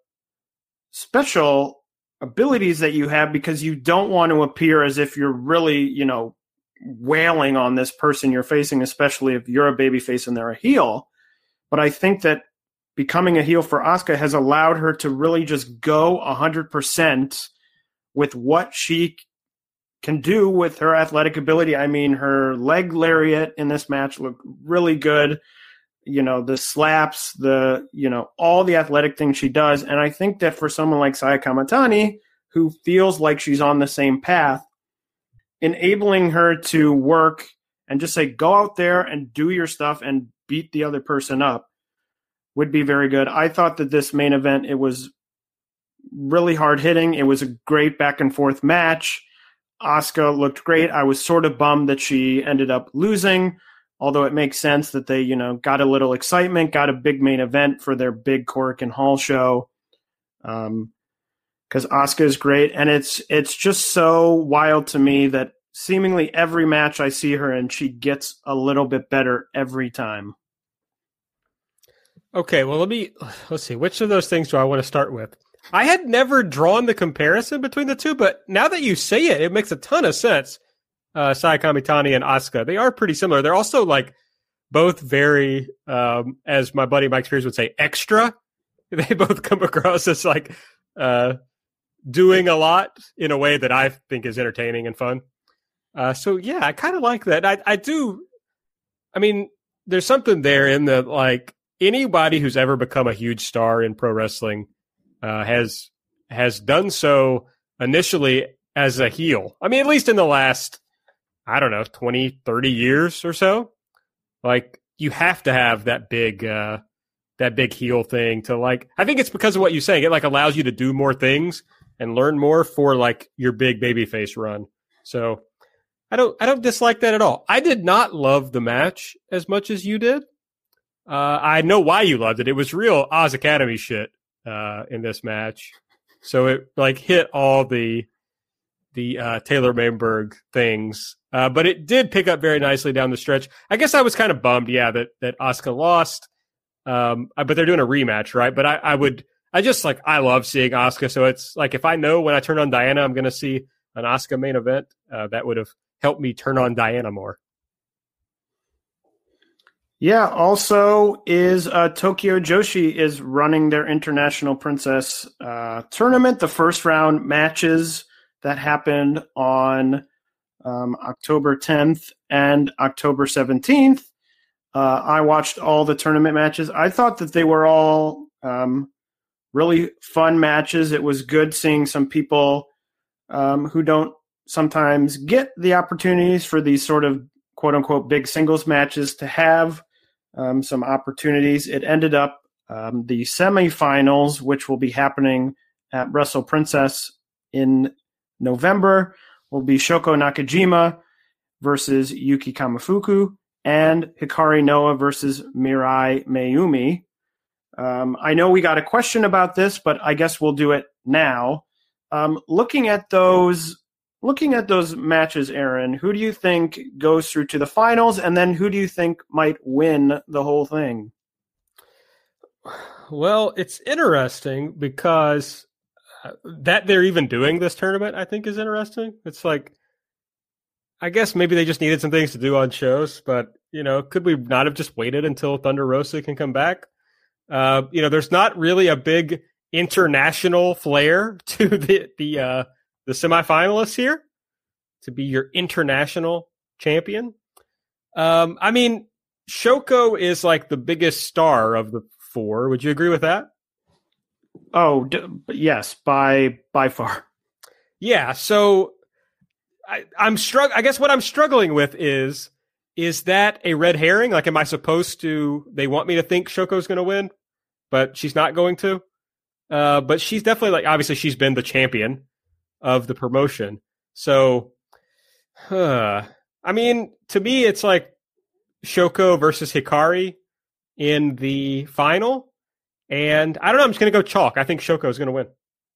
special abilities that you have because you don't want to appear as if you're really, you know, wailing on this person you're facing, especially if you're a babyface and they're a heel. But I think that becoming a heel for Asuka has allowed her to really just go one hundred percent with what she can do with her athletic ability. I mean, her leg lariat in this match looked really good. You know, the slaps, the, you know, all the athletic things she does. And I think that for someone like Saya Kamatani, who feels like she's on the same path, enabling her to work and just say, go out there and do your stuff and beat the other person up would be very good. I thought that this main event, it was really hard hitting. It was a great back and forth match. Asuka looked great. I was sort of bummed that she ended up losing, although it makes sense that they, you know, got a little excitement, got a big main event for their big Korakuen Hall show. Um, because Asuka is great, and it's it's just so wild to me that seemingly every match I see her in, she gets a little bit better every time. Okay, well, let me, let's see, which of those things do I want to start with? I had never drawn the comparison between the two, but now that you say it, it makes a ton of sense. Uh, Saya Kamatani and Asuka, they are pretty similar. They're also like both very, um, as my buddy Mike Spears would say, extra. They both come across as like uh, doing a lot in a way that I think is entertaining and fun. Uh, so yeah, I kind of like that. I, I do. I mean, there's something there in the, like, anybody who's ever become a huge star in pro wrestling uh, has has done so initially as a heel. I mean, at least in the last, I don't know, twenty, thirty years or so. Like, you have to have that big, uh, that big heel thing to like, I think it's because of what you're saying. It like allows you to do more things and learn more for like your big babyface run. So I don't, I don't dislike that at all. I did not love the match as much as you did. Uh, I know why you loved it. It was real Oz Academy shit, uh, in this match. So it like hit all the, the, uh, Taylor Mainberg things. Uh, but it did pick up very nicely down the stretch. I guess I was kind of bummed. Yeah. That, that Asuka lost. Um, but they're doing a rematch, right? But I, I would, I just like, I love seeing Asuka. So it's like, if I know when I turn on Diana, I'm going to see an Asuka main event, uh, that would have helped me turn on Diana more. Yeah. Also is, uh, Tokyo Joshi is running their International Princess, uh, tournament. The first round matches that happened on, um, October tenth and October seventeenth. Uh, I watched all the tournament matches. I thought that they were all um, really fun matches. It was good seeing some people um, who don't sometimes get the opportunities for these sort of quote-unquote big singles matches to have um, some opportunities. It ended up um, the semifinals, which will be happening at Wrestle Princess in November, will be Shoko Nakajima versus Yuki Kamifuku, and Hikari Noa versus Mirai Mayumi. Um, I know we got a question about this, but I guess we'll do it now. Um, looking at those, looking at those matches, Aaron, who do you think goes through to the finals, and then who do you think might win the whole thing? Well, it's interesting because that they're even doing this tournament, I think, is interesting. It's like, I guess maybe they just needed some things to do on shows, but, you know, could we not have just waited until Thunder Rosa can come back? Uh, you know, there's not really a big international flair to the the uh, the semifinalists here to be your international champion. Um, I mean, Shoko is like the biggest star of the four. Would you agree with that? Oh, d- yes, by by far. Yeah, so I, I'm strugg- I guess what I'm struggling with is, is that a red herring? Like, am I supposed to, they want me to think Shoko's going to win, but she's not going to? Uh, but she's definitely, like, obviously she's been the champion of the promotion. So, uh, I mean, to me, it's like Shoko versus Hikari in the final. And I don't know, I'm just going to go chalk. I think Shoko is going to win.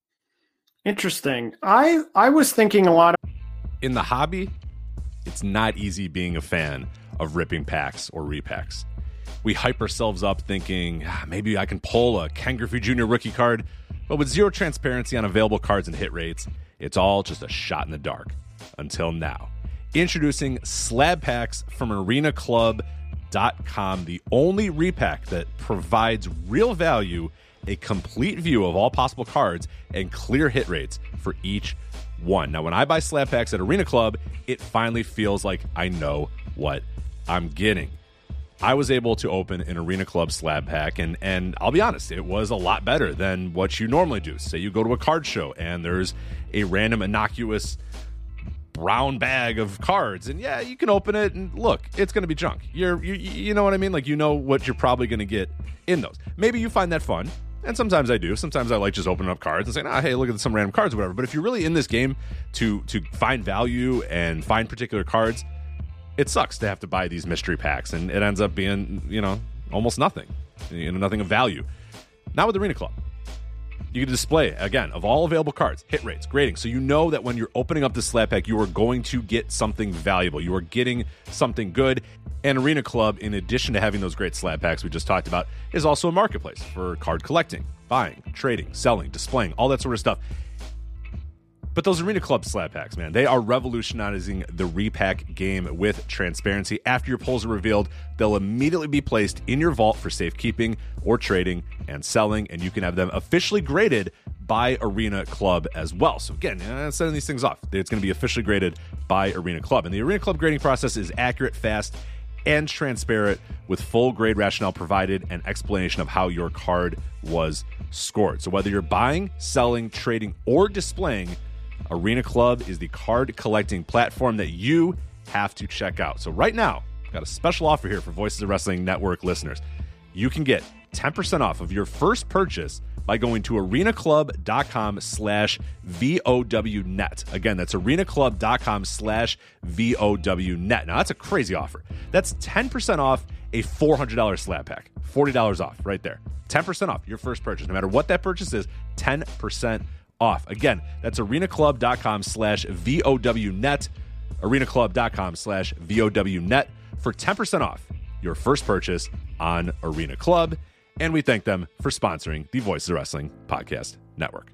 Interesting. I, I was thinking a lot of In the hobby, it's not easy being a fan of ripping packs or repacks. We hype ourselves up thinking, ah, maybe I can pull a Ken Griffey Junior rookie card, but with zero transparency on available cards and hit rates, it's all just a shot in the dark. Until now. Introducing Slab Packs from arena club dot com, the only repack that provides real value, a complete view of all possible cards, and clear hit rates for each one. Now, when I buy slab packs at Arena Club, it finally feels like I know what I'm getting. I was able to open an Arena Club slab pack, and and I'll be honest, it was a lot better than what you normally do. Say you go to a card show, and there's a random innocuous brown bag of cards, and yeah, you can open it, and look, it's going to be junk. You're, you, you know what I mean? Like, you know what you're probably going to get in those. Maybe you find that fun. And sometimes I do. Sometimes I like just opening up cards and saying, ah, hey, look at some random cards or whatever. But if you're really in this game to to find value and find particular cards, it sucks to have to buy these mystery packs. And it ends up being, you know, almost nothing. You know, nothing of value. Not with Arena Club. You can display, again, of all available cards, hit rates, grading. So you know that when you're opening up the slab pack, you are going to get something valuable. You are getting something good. And Arena Club, in addition to having those great slab packs we just talked about, is also a marketplace for card collecting, buying, trading, selling, displaying, all that sort of stuff. But those Arena Club slab packs, man, they are revolutionizing the repack game with transparency. After your pulls are revealed, they'll immediately be placed in your vault for safekeeping or trading and selling, and you can have them officially graded by Arena Club as well. So again, uh, sending these things off, it's going to be officially graded by Arena Club. And the Arena Club grading process is accurate, fast, and transparent, with full grade rationale provided and explanation of how your card was scored. So whether you're buying, selling, trading, or displaying, Arena Club is the card collecting platform that you have to check out. So right now, I've got a special offer here for Voices of Wrestling Network listeners. You can get ten percent off of your first purchase by going to arenaclub.com slash VOWnet. Again, that's arenaclub.com slash VOWnet. Now, that's a crazy offer. That's ten percent off a four hundred dollars slab pack. forty dollars off right there. ten percent off your first purchase. No matter what that purchase is, ten percent off. Again, that's arenaclub.com slash VOWnet. arenaclub.com slash VOWnet for ten percent off your first purchase on Arena Club. And we thank them for sponsoring the Voices of Wrestling Podcast Network.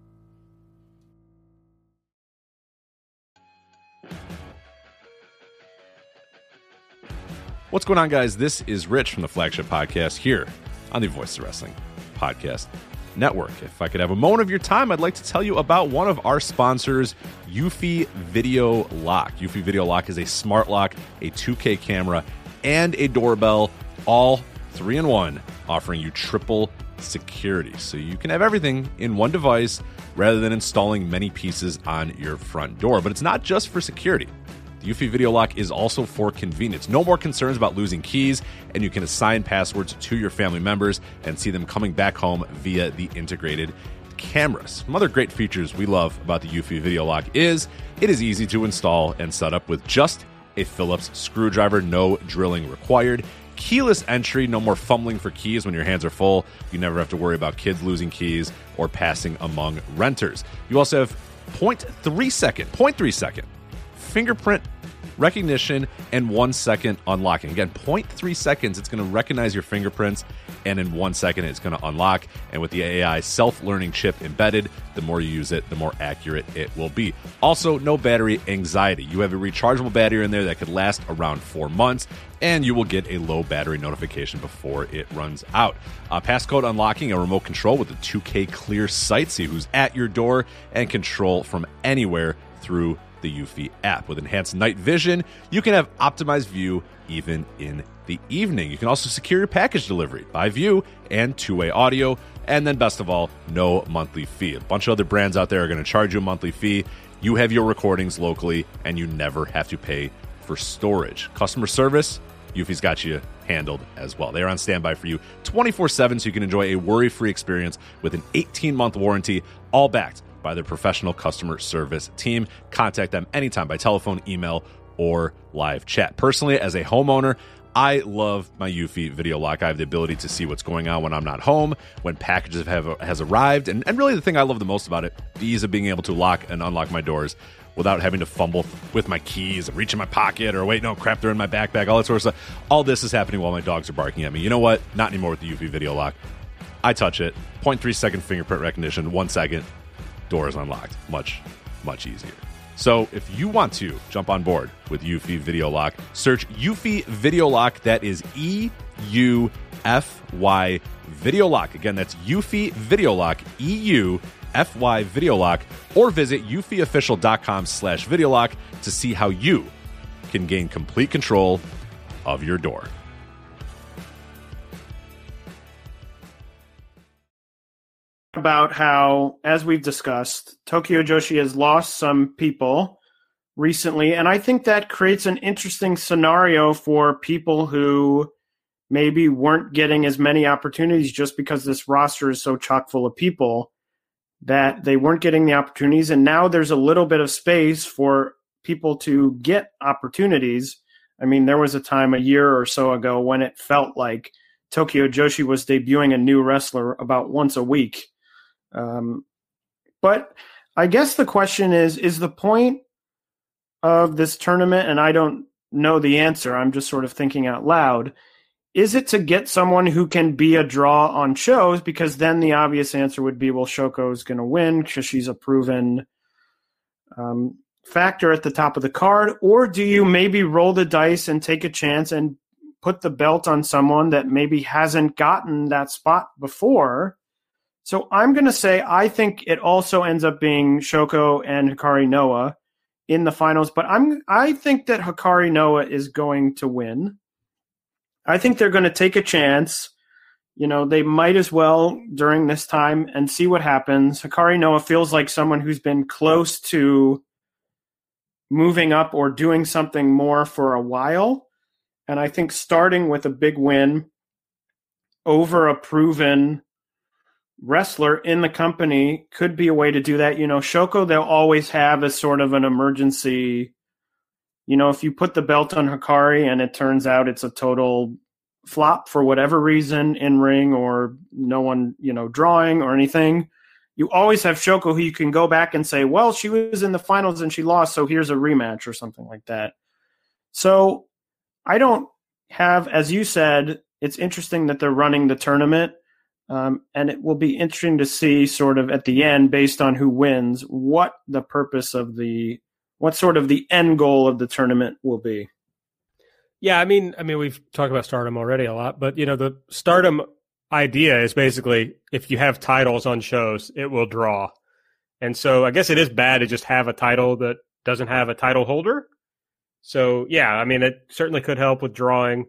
What's going on, guys? This is Rich from the Flagship Podcast here on the Voices of Wrestling Podcast Network. If I could have a moment of your time, I'd like to tell you about one of our sponsors, Eufy Video Lock. Eufy Video Lock is a smart lock, a two K camera, and a doorbell, all three in one, offering you triple security. So you can have everything in one device rather than installing many pieces on your front door. But it's not just for security. The Eufy Video Lock is also for convenience. No more concerns about losing keys, and you can assign passwords to your family members and see them coming back home via the integrated cameras. Some other great features we love about the Eufy Video Lock is it is easy to install and set up with just a Phillips screwdriver, no drilling required. Keyless entry, no more fumbling for keys when your hands are full. You never have to worry about kids losing keys or passing among renters. You also have zero point three second, zero point three second fingerprint recognition and one second unlocking. Again, zero point three seconds, it's going to recognize your fingerprints, and in one second, it's going to unlock. And with the A I self-learning chip embedded, the more you use it, the more accurate it will be. Also, no battery anxiety. You have a rechargeable battery in there that could last around four months, and you will get a low battery notification before it runs out. Uh, passcode unlocking, a remote control with a two K clear sight, see who's at your door, and control from anywhere through the Eufy app. With enhanced night vision, you can have optimized view even in the evening. You can also secure your package delivery by view and two-way audio. And then best of all, no monthly fee. A bunch of other brands out there are going to charge you a monthly fee. You have your recordings locally, and you never have to pay for storage. Customer service, Eufy's got you handled as well. They're on standby for you twenty-four seven, so you can enjoy a worry-free experience with an eighteen-month warranty, all backed by their professional customer service team. Contact them anytime by telephone, email, or live chat. Personally, as a homeowner, I love my Eufy Video Lock. I have the ability to see what's going on when I'm not home, when packages have has arrived, and, and really the thing I love the most about it, the ease of being able to lock and unlock my doors without having to fumble with my keys and reach in my pocket or wait, no, crap, they're in my backpack, all that sort of stuff. All this is happening while my dogs are barking at me. You know what? Not anymore with the Eufy Video Lock. I touch it, zero point three second fingerprint recognition, one second, door is unlocked. Much, much easier. So if you want to jump on board with Eufy Video Lock, search Eufy Video Lock. That is E U F Y Video Lock. Again, that's Eufy Video Lock, E U F Y Video Lock, or visit eufyofficial.com slash video lock to see how you can gain complete control of your door. About how, as we've discussed, Tokyo Joshi has lost some people recently, and I think that creates an interesting scenario for people who maybe weren't getting as many opportunities just because this roster is so chock full of people that they weren't getting the opportunities, and now there's a little bit of space for people to get opportunities. I mean, there was a time a year or so ago when it felt like Tokyo Joshi was debuting a new wrestler about once a week. Um, but I guess the question is, is the point of this tournament, and I don't know the answer, I'm just sort of thinking out loud, is it to get someone who can be a draw on shows? Because then the obvious answer would be, well, Shoko's going to win because she's a proven um, factor at the top of the card. Or do you maybe roll the dice and take a chance and put the belt on someone that maybe hasn't gotten that spot before? So I'm going to say I think it also ends up being Shoko and Hikari Noa in the finals, but I'm I think that Hikari Noa is going to win. I think they're going to take a chance. You know, they might as well during this time and see what happens. Hikari Noa feels like someone who's been close to moving up or doing something more for a while. And I think starting with a big win over a proven wrestler in the company could be a way to do that. You know, Shoko, they'll always have as sort of an emergency. You know, if you put the belt on Hikari and it turns out it's a total flop for whatever reason in ring or no one, you know, drawing or anything, you always have Shoko who you can go back and say, well, she was in the finals and she lost, so here's a rematch or something like that. So I don't have, as you said, it's interesting that they're running the tournament. Um, and it will be interesting to see sort of at the end, based on who wins, what the purpose of the, what sort of the end goal of the tournament will be. Yeah, I mean, I mean, we've talked about Stardom already a lot, but you know, the Stardom idea is basically if you have titles on shows, it will draw. And so I guess it is bad to just have a title that doesn't have a title holder. So yeah, I mean, it certainly could help with drawing,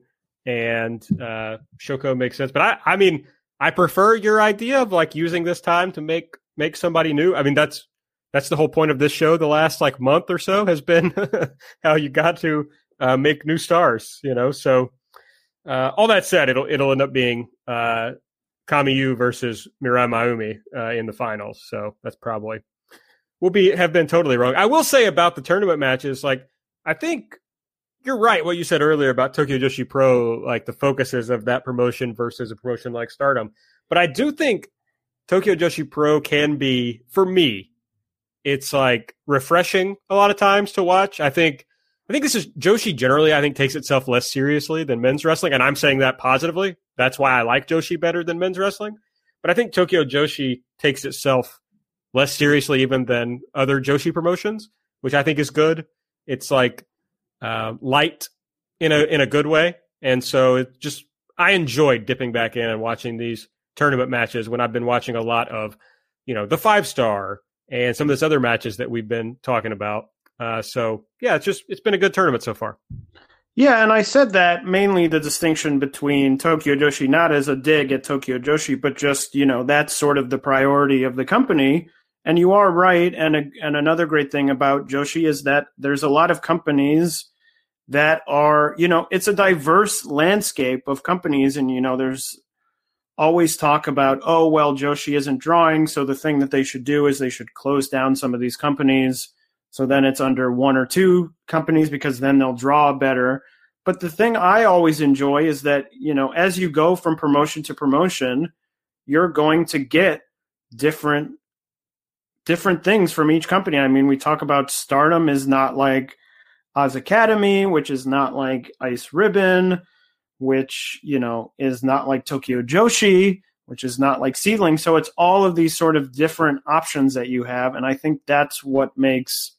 and uh, Shoko makes sense. But I, I mean, I prefer your idea of like using this time to make make somebody new. I mean, that's that's the whole point of this show. The last like month or so has been how you got to uh, make new stars. You know, so uh, all that said, it'll it'll end up being uh, Kamiyu versus Mirai Mayumi uh, in the finals. So that's probably will be have been totally wrong. I will say about the tournament matches, like I think. You're right. What you said earlier about Tokyo Joshi Pro, like the focuses of that promotion versus a promotion like Stardom. But I do think Tokyo Joshi Pro can be, for me, it's like refreshing a lot of times to watch. I think, I think this is Joshi generally, I think takes itself less seriously than men's wrestling. And I'm saying that positively. That's why I like Joshi better than men's wrestling. But I think Tokyo Joshi takes itself less seriously even than other Joshi promotions, which I think is good. It's like, Uh, light in a in a good way, and so it just I enjoyed dipping back in and watching these tournament matches when I've been watching a lot of, you know, the five star and some of these other matches that we've been talking about. Uh, so yeah, it's just it's been a good tournament so far. Yeah, and I said that mainly the distinction between Tokyo Joshi, not as a dig at Tokyo Joshi, but just, you know, that's sort of the priority of the company. And you are right. And a, and another great thing about Joshi is that there's a lot of companies that are, you know, it's a diverse landscape of companies. And, you know, there's always talk about, oh, well, Joshi isn't drawing, so the thing that they should do is they should close down some of these companies. So then it's under one or two companies because then they'll draw better. But the thing I always enjoy is that, you know, as you go from promotion to promotion, you're going to get different different things from each company. I mean, we talk about Stardom is not like Oz Academy, which is not like Ice Ribbon, which, you know, is not like Tokyo Joshi, which is not like Seedling. So it's all of these sort of different options that you have. And I think that's what makes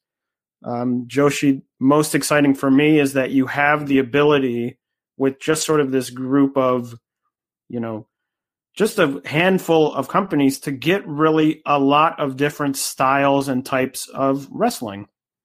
um, Joshi most exciting for me, is that you have the ability with just sort of this group of, you know, just a handful of companies to get really a lot of different styles and types of wrestling.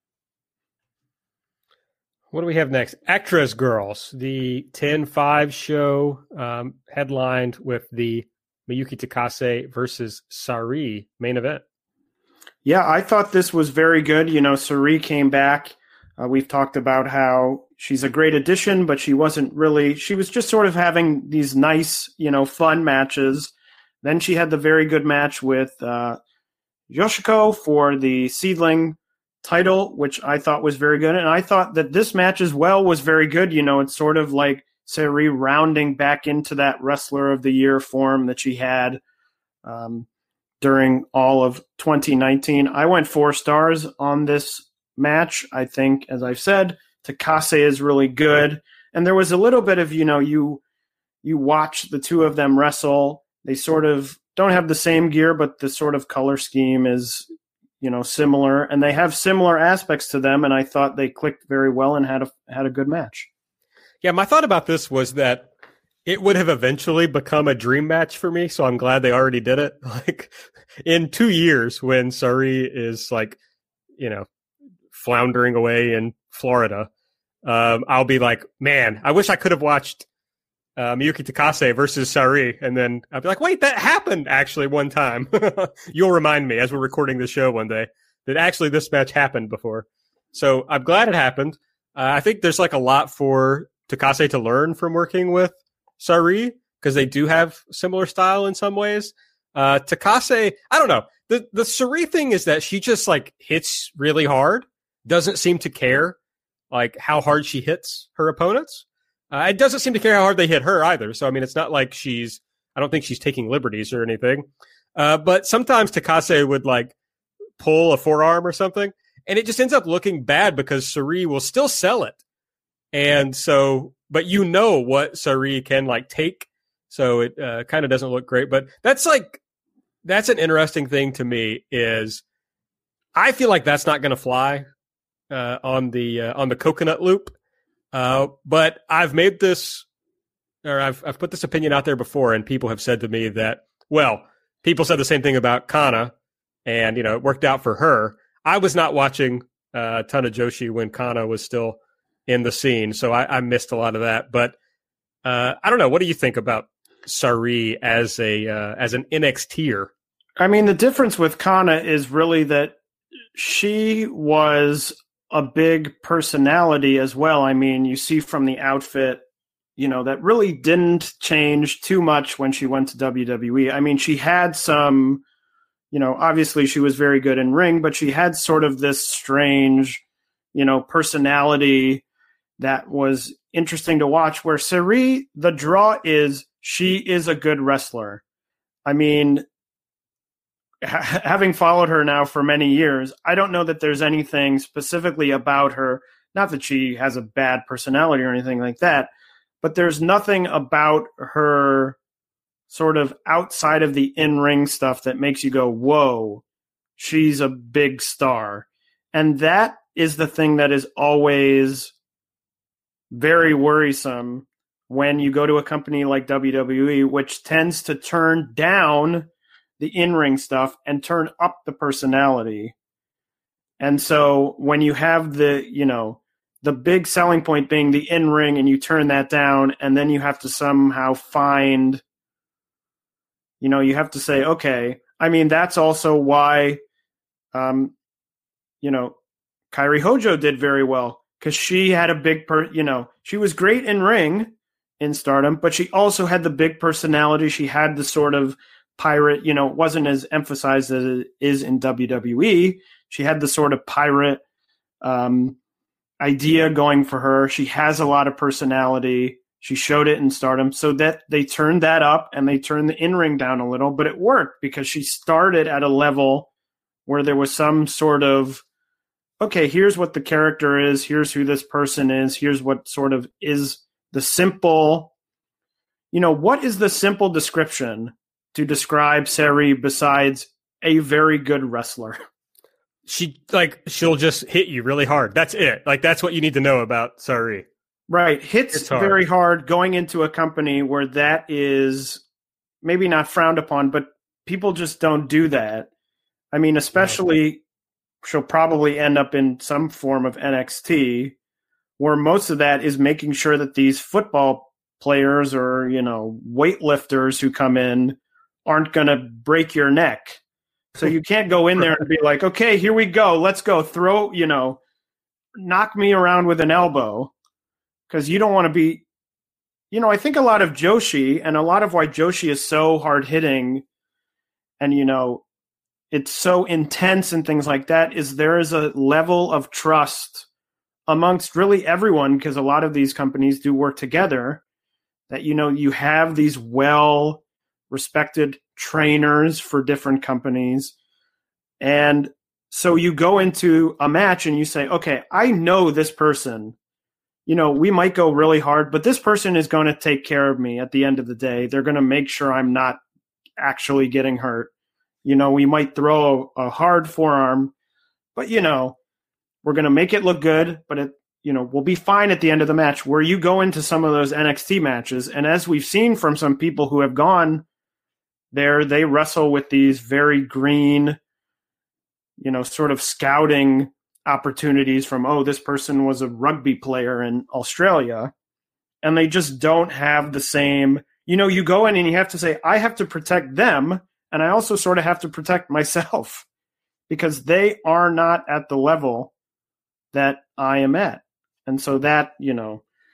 What do we have next? Actress Girls, the ten five show, um, headlined with the Miyuki Takase versus Sari main event. Yeah, I thought this was very good. You know, Sari came back. Uh, we've talked about how she's a great addition, but she wasn't really, she was just sort of having these nice, you know, fun matches. Then she had the very good match with uh, Yoshiko for the Seedling title, which I thought was very good. And I thought that this match as well was very good. You know, it's sort of like Sari rounding back into that Wrestler of the Year form that she had um, during all of twenty nineteen. I went four stars on this match. I think, as I've said, Takase is really good. And there was a little bit of, you know, you you watch the two of them wrestle. They sort of don't have the same gear, but the sort of color scheme is, you know, similar, and they have similar aspects to them. And I thought they clicked very well and had a had a good match. Yeah, my thought about this was that it would have eventually become a dream match for me. So I'm glad they already did it. Like in two years, when Sari is like, you know, floundering away in Florida, um, I'll be like, man, I wish I could have watched uh, Miyuki Takase versus Sari, and then I'll be like, wait, that happened actually one time. You'll remind me as we're recording the show one day that actually this match happened before. So I'm glad it happened. Uh, I think there's like a lot for Takase to learn from working with Sari, because they do have similar style in some ways. Uh, Takase, I don't know. The the Sareee thing is that she just like hits really hard, doesn't seem to care like how hard she hits her opponents. Uh, it doesn't seem to care how hard they hit her either. So I mean, it's not like she's. I don't think she's taking liberties or anything. Uh, but sometimes Takase would like pull a forearm or something, and it just ends up looking bad because Sareee will still sell it. And so, but you know what Sareee can like take, so it uh, kind of doesn't look great. But that's like that's an interesting thing to me. Is I feel like that's not going to fly uh, on the uh, on the coconut loop. Uh, but I've made this. Or I've I've put this opinion out there before, and people have said to me that, well, people said the same thing about Kana, and you know it worked out for her. I was not watching uh, a ton of Joshi when Kana was still in the scene, so I, I missed a lot of that. But uh, I don't know. What do you think about Sareee as a uh, as an N X T-er? I mean, the difference with Kana is really that she was a big personality as well. I mean, you see from the outfit. You know, that really didn't change too much when she went to W W E. I mean, she had some, you know, obviously she was very good in ring, but she had sort of this strange, you know, personality that was interesting to watch, where Sareee, the draw is she is a good wrestler. I mean, ha- having followed her now for many years, I don't know that there's anything specifically about her, not that she has a bad personality or anything like that, but there's nothing about her sort of outside of the in-ring stuff that makes you go, whoa, she's a big star. And that is the thing that is always very worrisome when you go to a company like W W E, which tends to turn down the in-ring stuff and turn up the personality. And so when you have the, you know, the big selling point being the in-ring and you turn that down, and then you have to somehow find, you know, you have to say, okay, I mean, that's also why, um, you know, Kairi Hojo did very well, because she had a big, per- you know, she was great in ring in Stardom, but she also had the big personality. She had the sort of pirate, you know, it wasn't as emphasized as it is in W W E. She had the sort of pirate, um, idea going for her. She has a lot of personality. She showed it in Stardom, so that they turned that up and they turned the in-ring down a little, but it worked because she started at a level where there was some sort of, okay, here's what the character is, here's who this person is, here's what sort of is the simple, you know, what is the simple description to describe Sareee besides a very good wrestler? She like she'll just hit you really hard. That's it. Like that's what you need to know about Sareee. Right, hits hard. Very hard going into a company where that is maybe not frowned upon, but people just don't do that. I mean, especially yeah. She'll probably end up in some form of N X T, where most of that is making sure that these football players or, you know, weightlifters who come in aren't going to break your neck. So you can't go in there and be like, okay, here we go. Let's go. Throw, you know, knock me around with an elbow. Because you don't want to be, you know, I think a lot of Joshi and a lot of why Joshi is so hard hitting and, you know, it's so intense and things like that is there is a level of trust amongst really everyone, because a lot of these companies do work together, that, you know, you have these well respected trainers for different companies. And so you go into a match and you say, okay, I know this person, you know, we might go really hard, but this person is going to take care of me at the end of the day. They're going to make sure I'm not actually getting hurt. You know, we might throw a, a hard forearm, but, you know, we're going to make it look good, but it, you know, we'll be fine at the end of the match. Where you go into some of those N X T matches, and as we've seen from some people who have gone there, they wrestle with these very green, you know, sort of scouting opportunities from, oh, this person was a rugby player in Australia, and they just don't have the same, you know, you go in and you have to say, I have to protect them, and I also sort of have to protect myself, because they are not at the level that I am at. And so that, you know,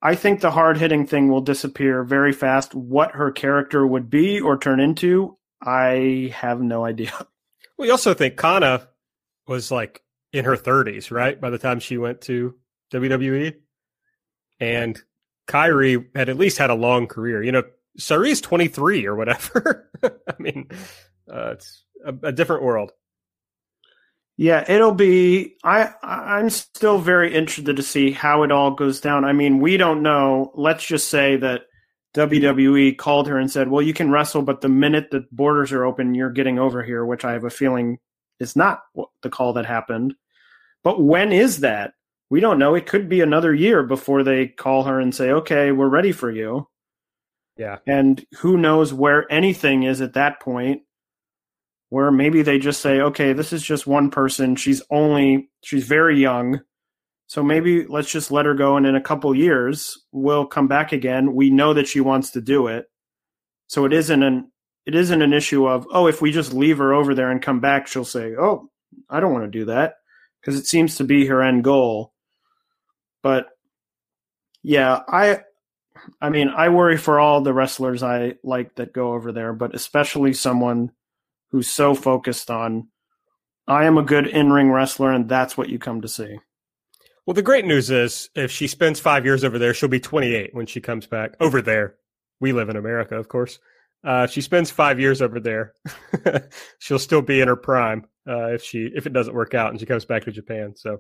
I think the hard-hitting thing will disappear very fast. What her character would be or turn into, I have no idea. We also think Kana was like in her thirties, right? By the time she went to W W E. And Kairi had at least had a long career. You know, Sari's twenty-three or whatever. I mean, uh, it's a, a different world. Yeah, it'll be. I I'm still very interested to see how it all goes down. I mean, we don't know. Let's just say that W W E called her and said, "Well, you can wrestle, but the minute the borders are open, you're getting over here," which I have a feeling is not the call that happened. But when is that? We don't know. It could be another year before they call her and say, "Okay, we're ready for you." Yeah, and who knows where anything is at that point. Where maybe they just say, okay, this is just one person. She's only, she's very young. So maybe let's just let her go. And in a couple years, we'll come back again. We know that she wants to do it. So it isn't an, it isn't an issue of, oh, if we just leave her over there and come back, she'll say, oh, I don't want to do that. Because it seems to be her end goal. But yeah, I, I mean, I worry for all the wrestlers I like that go over there, but especially someone who's so focused on, I am a good in-ring wrestler, and that's what you come to see. Well, the great news is if she spends five years over there, she'll be twenty-eight when she comes back. Over there. We live in America, of course. Uh, she spends five years over there. She'll still be in her prime uh, if she if it doesn't work out and she comes back to Japan. So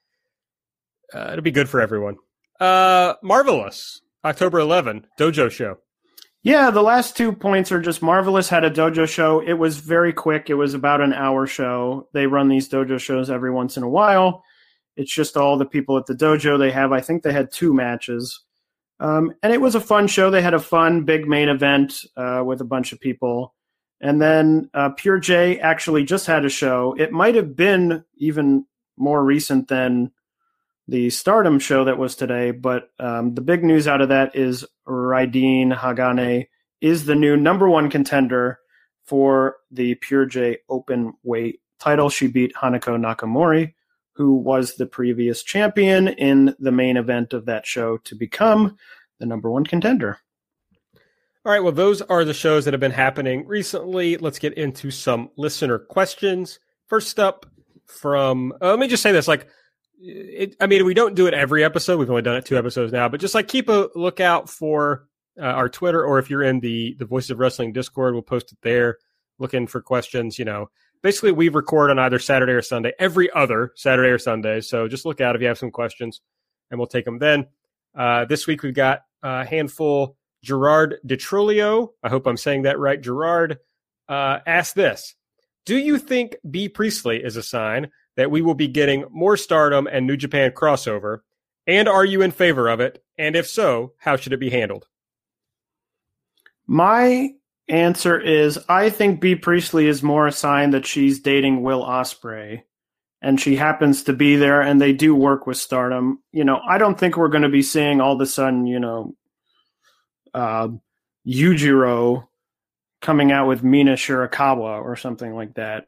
uh, it'll be good for everyone. Uh, Marvelous, October eleventh, Dojo Show. Yeah, the last two points are just Marvelous had a dojo show. It was very quick. It was about an hour show. They run these dojo shows every once in a while. It's just all the people at the dojo they have. I think they had two matches. Um, and it was a fun show. They had a fun big main event uh, with a bunch of people. And then uh, Pure J actually just had a show. It might have been even more recent than the Stardom show that was today, but um, the big news out of that is Raiden Hagane is the new number one contender for the Pure J open weight title. She beat Hanako Nakamori, who was the previous champion in the main event of that show, to become the number one contender. All right, well, those are the shows that have been happening recently. Let's get into some listener questions. First up from, uh, let me just say this, like, It, I mean, we don't do it every episode. We've only done it two episodes now, but just like keep a lookout for uh, our Twitter, or if you're in the, the Voices of Wrestling Discord, we'll post it there looking for questions. You know, basically we record on either Saturday or Sunday, every other Saturday or Sunday. So just look out if you have some questions and we'll take them then. Uh, this week we've got a handful. Gerard DeTrulio, I hope I'm saying that right. Gerard uh, asked this: do you think B. Priestley is a sign that we will be getting more Stardom and New Japan crossover? And are you in favor of it? And if so, how should it be handled? My answer is I think B. Priestley is more a sign that she's dating Will Ospreay, and she happens to be there, and they do work with Stardom. You know, I don't think we're going to be seeing all of a sudden, you know, uh, Yujiro coming out with Mina Shirakawa or something like that.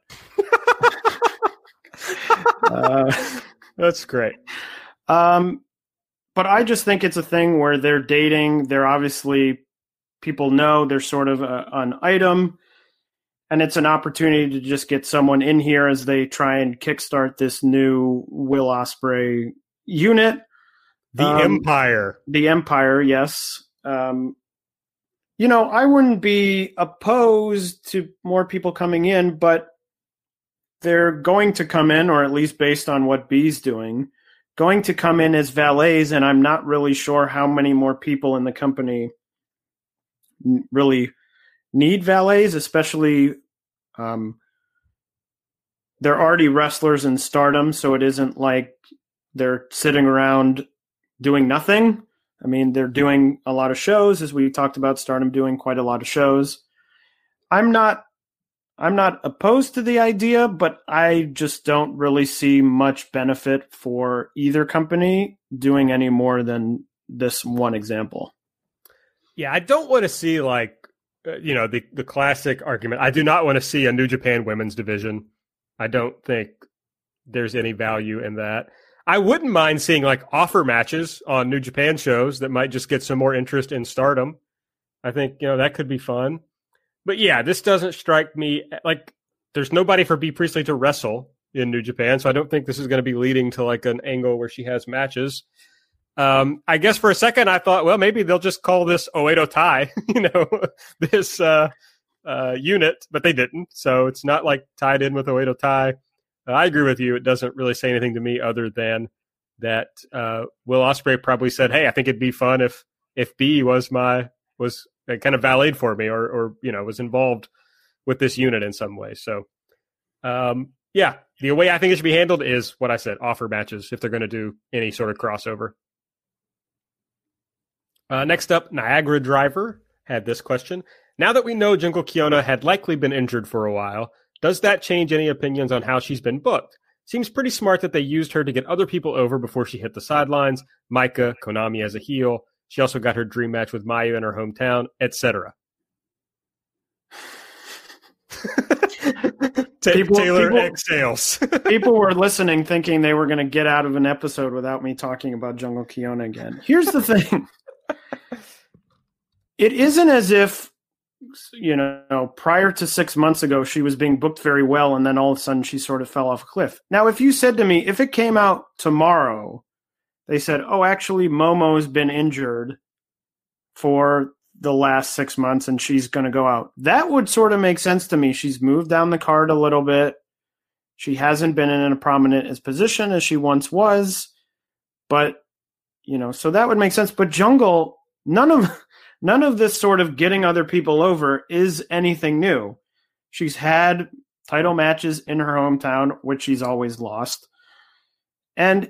uh, That's great. Um, but I just think it's a thing where they're dating. They're obviously, people know they're sort of a, an item, and it's an opportunity to just get someone in here as they try and kickstart this new Will Ospreay unit. The um, Empire. The Empire, yes. Um, you know, I wouldn't be opposed to more people coming in, but they're going to come in, or at least based on what B's doing, going to come in as valets, and I'm not really sure how many more people in the company really need valets, especially um, they're already wrestlers in Stardom, so it isn't like they're sitting around doing nothing. I mean, they're doing a lot of shows, as we talked about Stardom doing quite a lot of shows. I'm not I'm not opposed to the idea, but I just don't really see much benefit for either company doing any more than this one example. Yeah, I don't want to see, like, uh, you know, the, the classic argument. I do not want to see a New Japan women's division. I don't think there's any value in that. I wouldn't mind seeing like offer matches on New Japan shows that might just get some more interest in Stardom. I think, you know, that could be fun. But yeah, this doesn't strike me like there's nobody for Bea Priestley to wrestle in New Japan, so I don't think this is going to be leading to like an angle where she has matches. Um, I guess for a second I thought, well, maybe they'll just call this Oedo Tai, you know, this uh, uh, unit, but they didn't. So it's not like tied in with Oedo Tai. Uh, I agree with you. It doesn't really say anything to me other than that uh, Will Ospreay probably said, "Hey, I think it'd be fun if if B was my was kind of valeted for me, or or you know was involved with this unit in some way." So, um, yeah, the way I think it should be handled is what I said: offer matches if they're going to do any sort of crossover. Uh, next up, Niagara Driver had this question: now that we know Jungle Kyona had likely been injured for a while, does that change any opinions on how she's been booked? Seems pretty smart that they used her to get other people over before she hit the sidelines. Maika, Konami as a heel. She also got her dream match with Mayu in her hometown, et cetera. People, Taylor people, exhales. People were listening thinking they were going to get out of an episode without me talking about Jungle Kyona again. Here's the thing. It isn't as if, you know, prior to six months ago, she was being booked very well, and then all of a sudden she sort of fell off a cliff. Now, if you said to me, if it came out tomorrow, they said, oh, actually, Momo's been injured for the last six months and she's going to go out, that would sort of make sense to me. She's moved down the card a little bit. She hasn't been in a prominent as position as she once was, but, you know, so that would make sense. But Jungle, none of... None of this sort of getting other people over is anything new. She's had title matches in her hometown, which she's always lost. And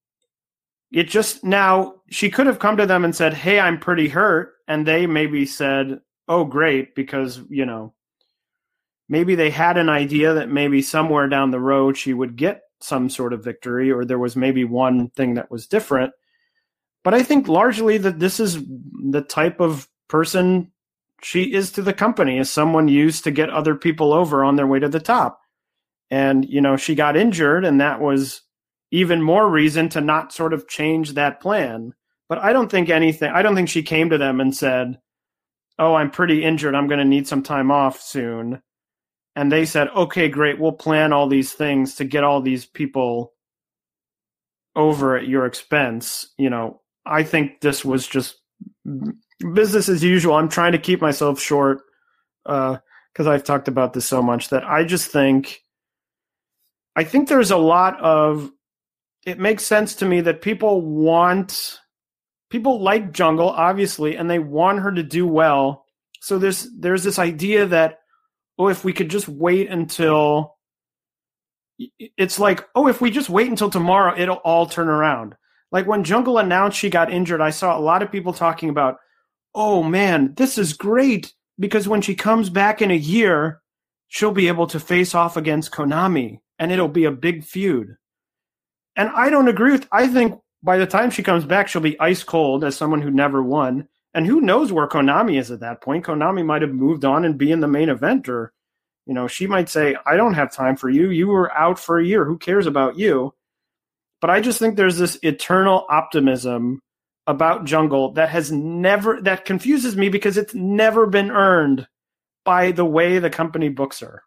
it just now, she could have come to them and said, hey, I'm pretty hurt. And they maybe said, oh, great, because, you know, maybe they had an idea that maybe somewhere down the road she would get some sort of victory, or there was maybe one thing that was different. But I think largely that this is the type of person she is to the company, is someone used to get other people over on their way to the top. And, you know, she got injured, and that was even more reason to not sort of change that plan. But I don't think anything, I don't think she came to them and said, oh, I'm pretty injured, I'm going to need some time off soon. And they said, okay, great, we'll plan all these things to get all these people over at your expense. You know, I think this was just business as usual. I'm trying to keep myself short because uh, I've talked about this so much that I just think, I think there's a lot of, it makes sense to me that people want, people like Jungle, obviously, and they want her to do well. So there's, there's this idea that, oh, if we could just wait until, it's like, oh, if we just wait until tomorrow, it'll all turn around. Like when Jungle announced she got injured, I saw a lot of people talking about, oh man, this is great because when she comes back in a year, she'll be able to face off against Konami and it'll be a big feud. And I don't agree with, I think by the time she comes back, she'll be ice cold as someone who never won. And who knows where Konami is at that point. Konami might have moved on and be in the main event, or, you know, she might say, I don't have time for you. You were out for a year. Who cares about you? But I just think there's this eternal optimism about Jungle that has never, that confuses me because it's never been earned by the way the company books her.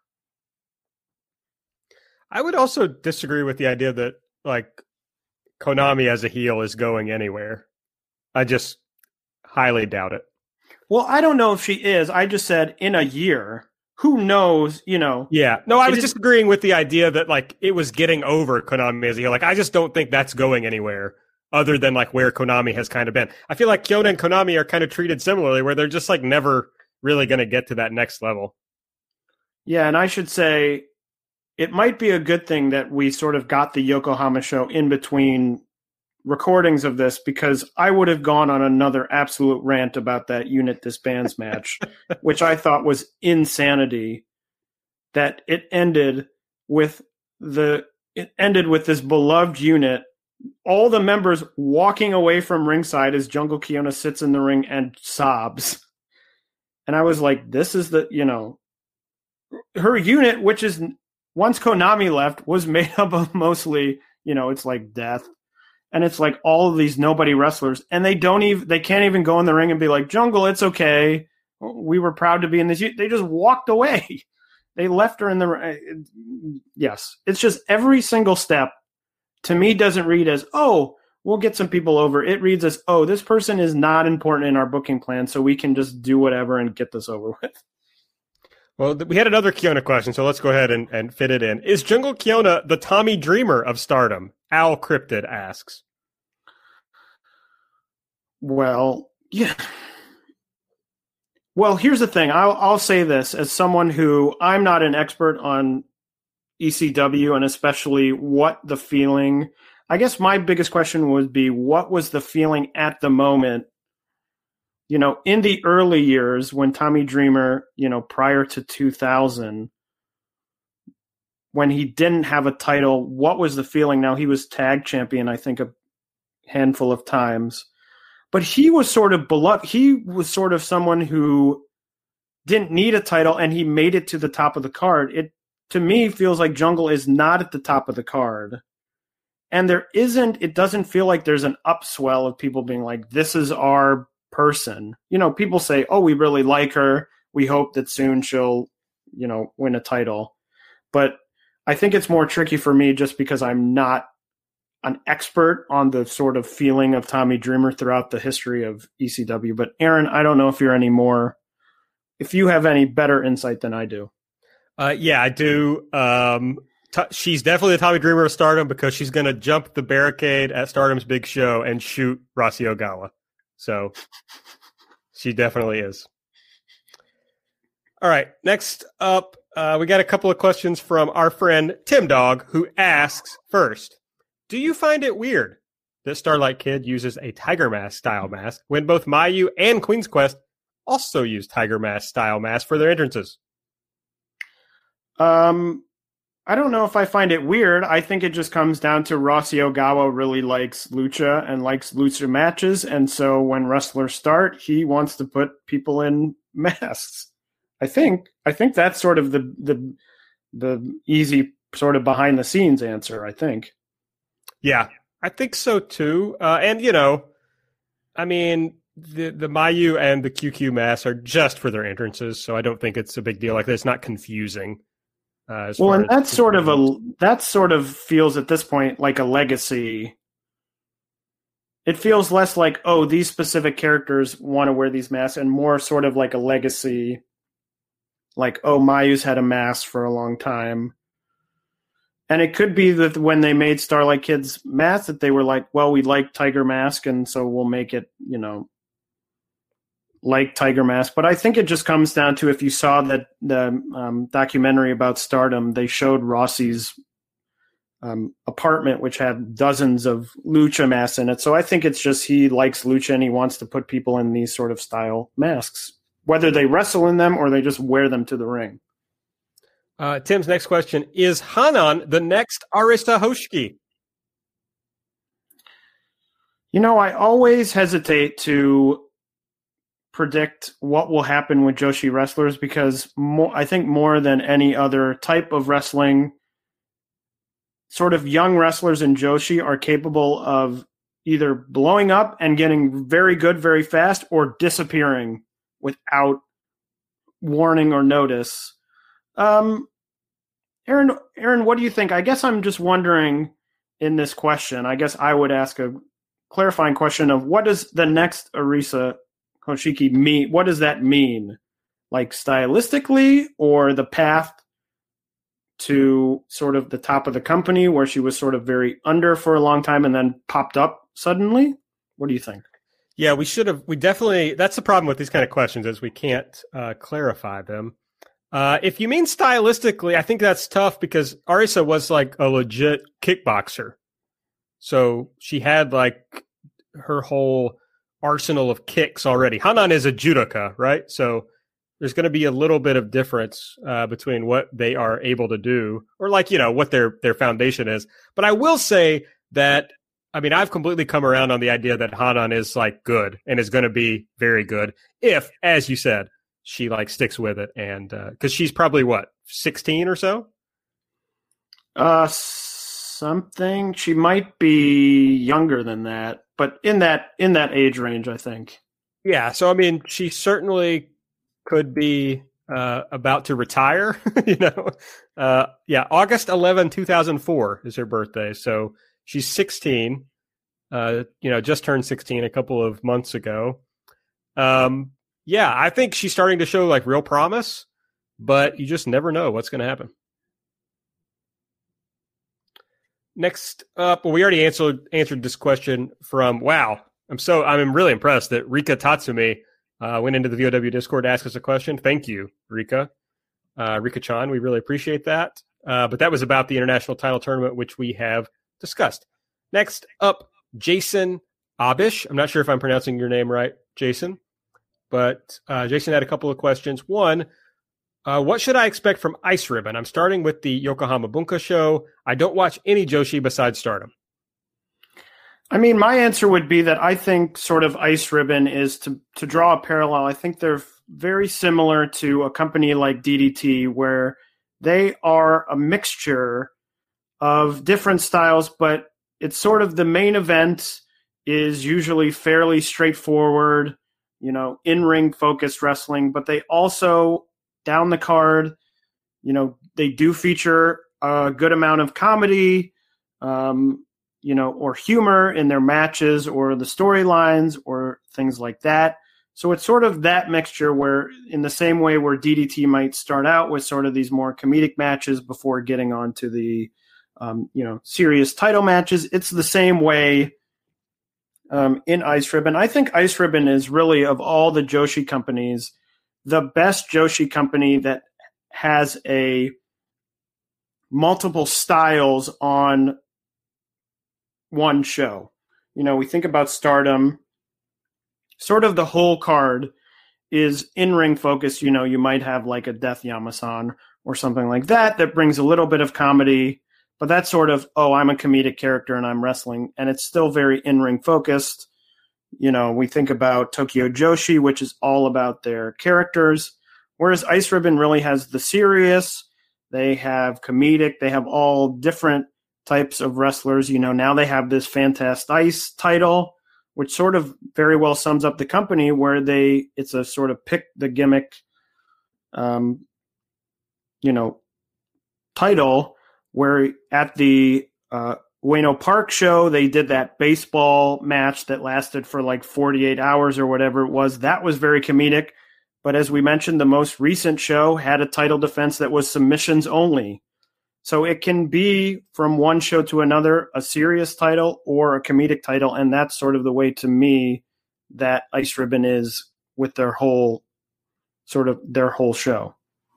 I would also disagree with the idea that, like, Konami as a heel is going anywhere. I just highly doubt it. Well, I don't know if she is. I just said in a year. Who knows, you know? Yeah. No, I was disagreeing with the idea that, like, it was getting over Konami as a heel. Like, I just don't think that's going anywhere other than, like, where Konami has kind of been. I feel like Kyona and Konami are kind of treated similarly, where they're just, like, never really going to get to that next level. Yeah, and I should say it might be a good thing that we sort of got the Yokohama show in between recordings of this, because I would have gone on another absolute rant about that unit disbands match, which I thought was insanity. That it ended with the it ended with this beloved unit, all the members walking away from ringside as Jungle Kyona sits in the ring and sobs. And I was like, this is the, you know, her unit, which is once Konami left, was made up of mostly, you know, it's like Death, and it's like all of these nobody wrestlers, and they don't even they can't even go in the ring and be like, Jungle, it's okay. We were proud to be in this. They just walked away. They left her in the. Yes, it's just every single step to me doesn't read as, oh, we'll get some people over. It reads as, oh, this person is not important in our booking plan, so we can just do whatever and get this over with. Well, we had another Kiona question, so let's go ahead and, and fit it in. Is Jungle Kiona the Tommy Dreamer of Stardom? Al Cryptid asks. Well, yeah. Well, here's the thing. I'll, I'll say this as someone who I'm not an expert on E C W and especially what the feeling. I guess my biggest question would be, what was the feeling at the moment? You know, in the early years when Tommy Dreamer, you know, prior to two thousand, when he didn't have a title, what was the feeling? Now, he was tag champion, I think, a handful of times. But he was sort of beloved. He was sort of someone who didn't need a title, and he made it to the top of the card. It, to me, feels like Jungle is not at the top of the card. And there isn't, it doesn't feel like there's an upswell of people being like, this is our person. You know, people say, oh, we really like her. We hope that soon she'll, you know, win a title. But I think it's more tricky for me just because I'm not an expert on the sort of feeling of Tommy Dreamer throughout the history of E C W. But Aaron, I don't know if you're any more, if you have any better insight than I do. Uh, yeah, I do. Um, t- she's definitely the Tommy Dreamer of Stardom because she's going to jump the barricade at Stardom's big show and shoot Rossy Ogawa. So she definitely is. All right, next up, uh, we got a couple of questions from our friend Tim Dog, who asks first, do you find it weird that Starlight Kid uses a Tiger Mask style mask when both Mayu and Queen's Quest also use Tiger Mask style masks for their entrances? Um, I don't know if I find it weird. I think it just comes down to Rossy Ogawa really likes lucha and likes lucha matches, and so when wrestlers start, he wants to put people in masks. I think I think that's sort of the the the easy sort of behind the scenes answer, I think. Yeah, I think so too. Uh, and, you know, I mean, the the Mayu and the Q Q masks are just for their entrances, so I don't think it's a big deal. Like, it's not confusing. Uh, as well, far and as that's sort of a that sort of feels at this point like a legacy. It feels less like, oh, these specific characters want to wear these masks, and more sort of like a legacy. Like, oh, Mayu's had a mask for a long time. And it could be that when they made Starlight Kid's mask that they were like, well, we like Tiger Mask, and so we'll make it, you know, like Tiger Mask. But I think it just comes down to, if you saw that the um, documentary about Stardom, they showed Rossy's um, apartment, which had dozens of lucha masks in it. So I think it's just he likes lucha and he wants to put people in these sort of style masks, whether they wrestle in them or they just wear them to the ring. Uh, Tim's next question, is Hanan the next Arisa Hoshiki? You know, I always hesitate to predict what will happen with Joshi wrestlers because more, I think more than any other type of wrestling, sort of young wrestlers in Joshi are capable of either blowing up and getting very good very fast or disappearing without warning or notice. Um, Aaron, Aaron, what do you think? I guess I'm just wondering in this question, I guess I would ask a clarifying question of what does the next Arisa Hoshiki mean? What does that mean? Like stylistically, or the path to sort of the top of the company where she was sort of very under for a long time and then popped up suddenly? What do you think? Yeah, we should have, we definitely, that's the problem with these kind of questions is we can't uh, clarify them. Uh, if you mean stylistically, I think that's tough because Arisa was like a legit kickboxer. So she had like her whole arsenal of kicks already. Hanan is a judoka, right? So there's going to be a little bit of difference uh, between what they are able to do or like, you know, what their, their foundation is. But I will say that, I mean, I've completely come around on the idea that Hanan is like good and is going to be very good if, as you said, she like sticks with it. And uh, because she's probably what, sixteen or so? Uh, something. She might be younger than that, but in that in that age range, I think. Yeah, so I mean, she certainly could be uh, about to retire. you know, uh, yeah, August eleventh, two thousand four is her birthday, so she's sixteen. Uh, you know, just turned sixteen a couple of months ago. Um, yeah, I think she's starting to show like real promise, but you just never know what's going to happen. Next up, well, we already answered answered this question from, wow, I'm so, I'm really impressed that Rika Tatsumi uh, went into the V O W Discord to ask us a question. Thank you, Rika. Uh, Rika-chan, we really appreciate that. Uh, but that was about the international title tournament, which we have discussed. Next up, Jason Abish. I'm not sure if I'm pronouncing your name right, Jason. But uh, Jason had a couple of questions. One, Uh, what should I expect from Ice Ribbon? I'm starting with the Yokohama Bunka show. I don't watch any Joshi besides Stardom. I mean, my answer would be that I think sort of Ice Ribbon is to, to draw a parallel. I think they're very similar to a company like D D T, where they are a mixture of different styles, but it's sort of the main event is usually fairly straightforward, you know, in-ring focused wrestling, but they also down the card, you know, they do feature a good amount of comedy, um, you know, or humor in their matches or the storylines or things like that. So it's sort of that mixture where, in the same way where D D T might start out with sort of these more comedic matches before getting on to the, um, you know, serious title matches, it's the same way um, in Ice Ribbon. I think Ice Ribbon is really, of all the Joshi companies, the best Joshi company that has a multiple styles on one show. You know, we think about Stardom, sort of the whole card is in-ring focused. You know, you might have like a Death Yamasan or something like that that brings a little bit of comedy, but that's sort of, oh, I'm a comedic character and I'm wrestling, and it's still very in-ring focused. You know, we think about Tokyo Joshi, which is all about their characters, whereas Ice Ribbon really has the serious, they have comedic, they have all different types of wrestlers. You know, now they have this Fantastic Ice title, which sort of very well sums up the company, where they, it's a sort of pick the gimmick, um, you know, title, where at the uh, Ueno Park show, they did that baseball match that lasted for like forty-eight hours or whatever it was. That was very comedic. But as we mentioned, the most recent show had a title defense that was submissions only. So it can be from one show to another, a serious title or a comedic title. And that's sort of the way, to me, that Ice Ribbon is with their whole sort of their whole show.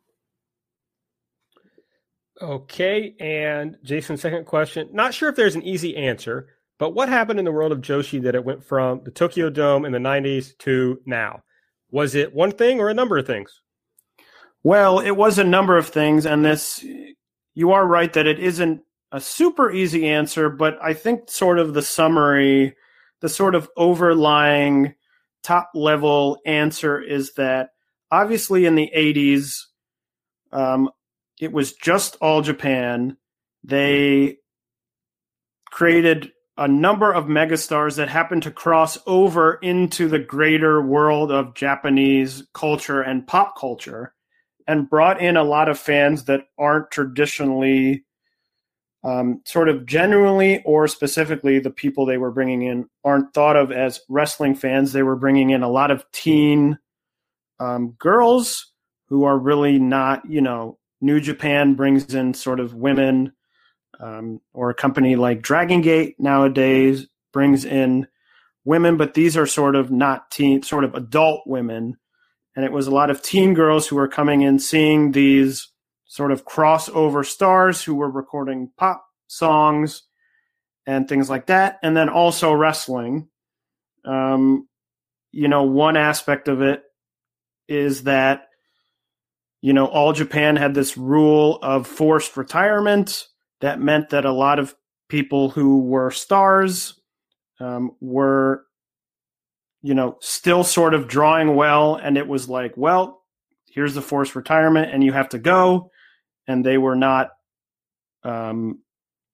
Okay, and Jason's second question. Not sure if there's an easy answer, but what happened in the world of Joshi that it went from the Tokyo Dome in the nineties to now? Was it one thing or a number of things? Well, it was a number of things, and this, you are right that it isn't a super easy answer, but I think sort of the summary, the sort of overlying top-level answer is that obviously in the eighties, um, it was just All Japan. They created a number of megastars that happened to cross over into the greater world of Japanese culture and pop culture, and brought in a lot of fans that aren't traditionally um, sort of genuinely or specifically the people they were bringing in aren't thought of as wrestling fans. They were bringing in a lot of teen um, girls who are really not, you know, New Japan brings in sort of women, um, or a company like Dragon Gate nowadays brings in women, but these are sort of not teen, sort of adult women. And it was a lot of teen girls who were coming in, seeing these sort of crossover stars who were recording pop songs and things like that. And then also wrestling. Um, you know, one aspect of it is that, you know, All Japan had this rule of forced retirement that meant that a lot of people who were stars um, were, you know, still sort of drawing well. And it was like, well, here's the forced retirement and you have to go. And they were not, um,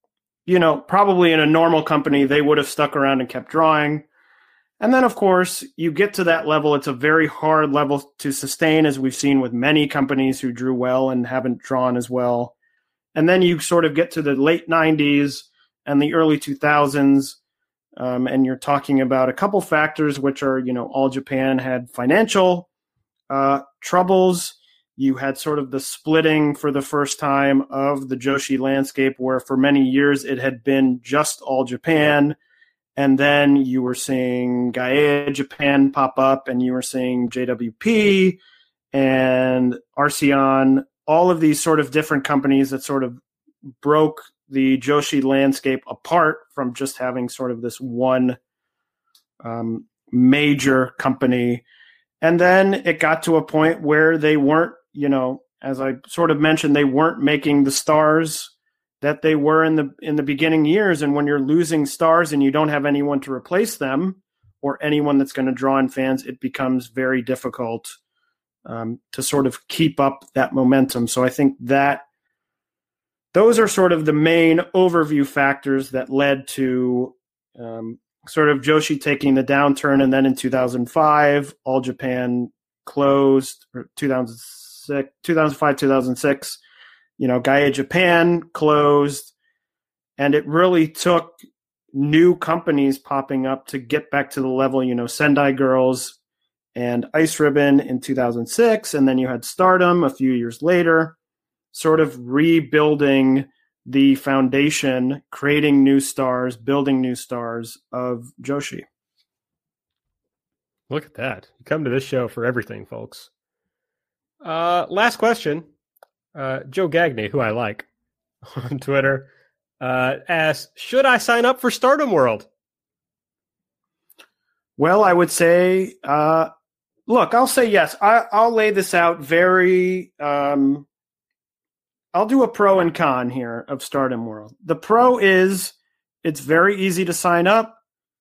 you know, probably in a normal company, they would have stuck around and kept drawing. And then, of course, you get to that level. It's a very hard level to sustain, as we've seen with many companies who drew well and haven't drawn as well. And then you sort of get to the late nineties and the early two thousands, um, and you're talking about a couple factors, which are, you know, All Japan had financial uh, troubles. You had sort of the splitting for the first time of the Joshi landscape, where for many years it had been just All Japan. And then you were seeing Gaia Japan pop up, and you were seeing J W P and Arceon, all of these sort of different companies that sort of broke the Joshi landscape apart from just having sort of this one um, major company. And then it got to a point where they weren't, you know, as I sort of mentioned, they weren't making the stars that they were in the in the beginning years. And when you're losing stars and you don't have anyone to replace them or anyone that's going to draw in fans, it becomes very difficult um, to sort of keep up that momentum. So I think that those are sort of the main overview factors that led to um, sort of Joshi taking the downturn. And then in two thousand five, All Japan closed, or two thousand six, two thousand five, two thousand six, you know, Gaia Japan closed, and it really took new companies popping up to get back to the level, you know, Sendai Girls and Ice Ribbon in two thousand six, and then you had Stardom a few years later, sort of rebuilding the foundation, creating new stars, building new stars of Joshi. Look at that. You come to this show for everything, folks. Uh, last question. Uh, Joe Gagney, who I like on Twitter, uh, asks, should I sign up for Stardom World? Well, I would say, uh, look, I'll say yes. I, I'll lay this out very, um, I'll do a pro and con here of Stardom World. The pro is it's very easy to sign up.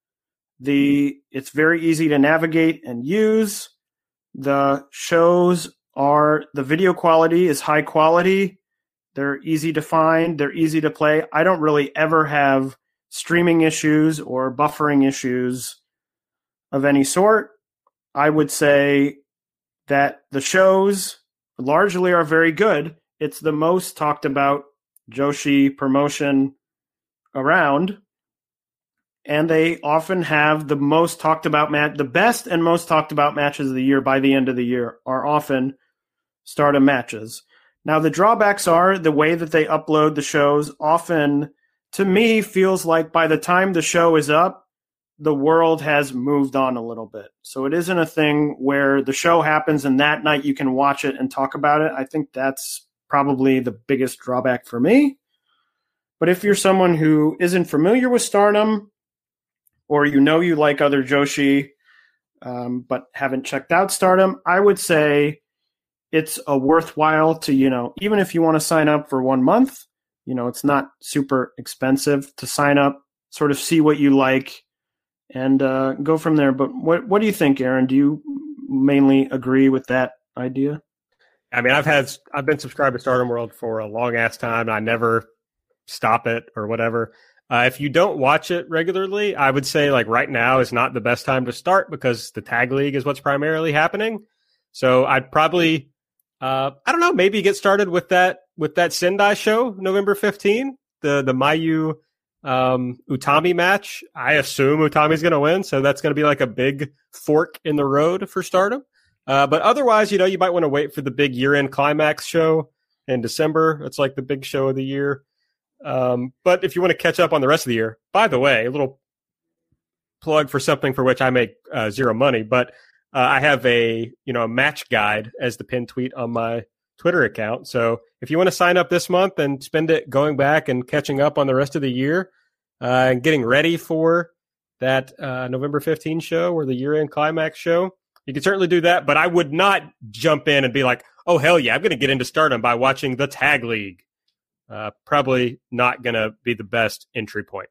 The It's very easy to navigate and use. The shows are, the video quality is high quality. They're easy to find. They're easy to play. I don't really ever have streaming issues or buffering issues of any sort. I would say that the shows largely are very good. It's the most talked about Joshi promotion around. And they often have the most talked about match, the best and most talked about matches of the year by the end of the year are often Stardom matches. Now, the drawbacks are the way that they upload the shows often, to me, feels like by the time the show is up, the world has moved on a little bit. So it isn't a thing where the show happens and that night you can watch it and talk about it. I think that's probably the biggest drawback for me. But if you're someone who isn't familiar with Stardom, or you know you like other Joshi, um, but haven't checked out Stardom, I would say it's a worthwhile to, you know, even if you want to sign up for one month, you know, it's not super expensive to sign up, sort of see what you like, and uh, go from there. But what what do you think, Aaron? Do you mainly agree with that idea? I mean, I've had I've been subscribed to Stardom World for a long ass time, and I never stop it or whatever. Uh, if you don't watch it regularly, I would say like right now is not the best time to start because the tag league is what's primarily happening. So I'd probably, uh, I don't know, maybe get started with that with that Sendai show November fifteenth, the the Mayu um, Utami match. I assume Utami's going to win, so that's going to be like a big fork in the road for Stardom. Uh, but otherwise, you know, you might want to wait for the big year-end climax show in December. It's like the big show of the year. Um, but if you want to catch up on the rest of the year, by the way, a little plug for something for which I make uh, zero money, but uh, I have a, you know, a match guide as the pinned tweet on my Twitter account. So if you want to sign up this month and spend it going back and catching up on the rest of the year uh, and getting ready for that uh, November fifteenth show or the year-end climax show, you can certainly do that. But I would not jump in and be like, oh, hell yeah, I'm going to get into Stardom by watching the Tag League. Uh, probably not going to be the best entry point.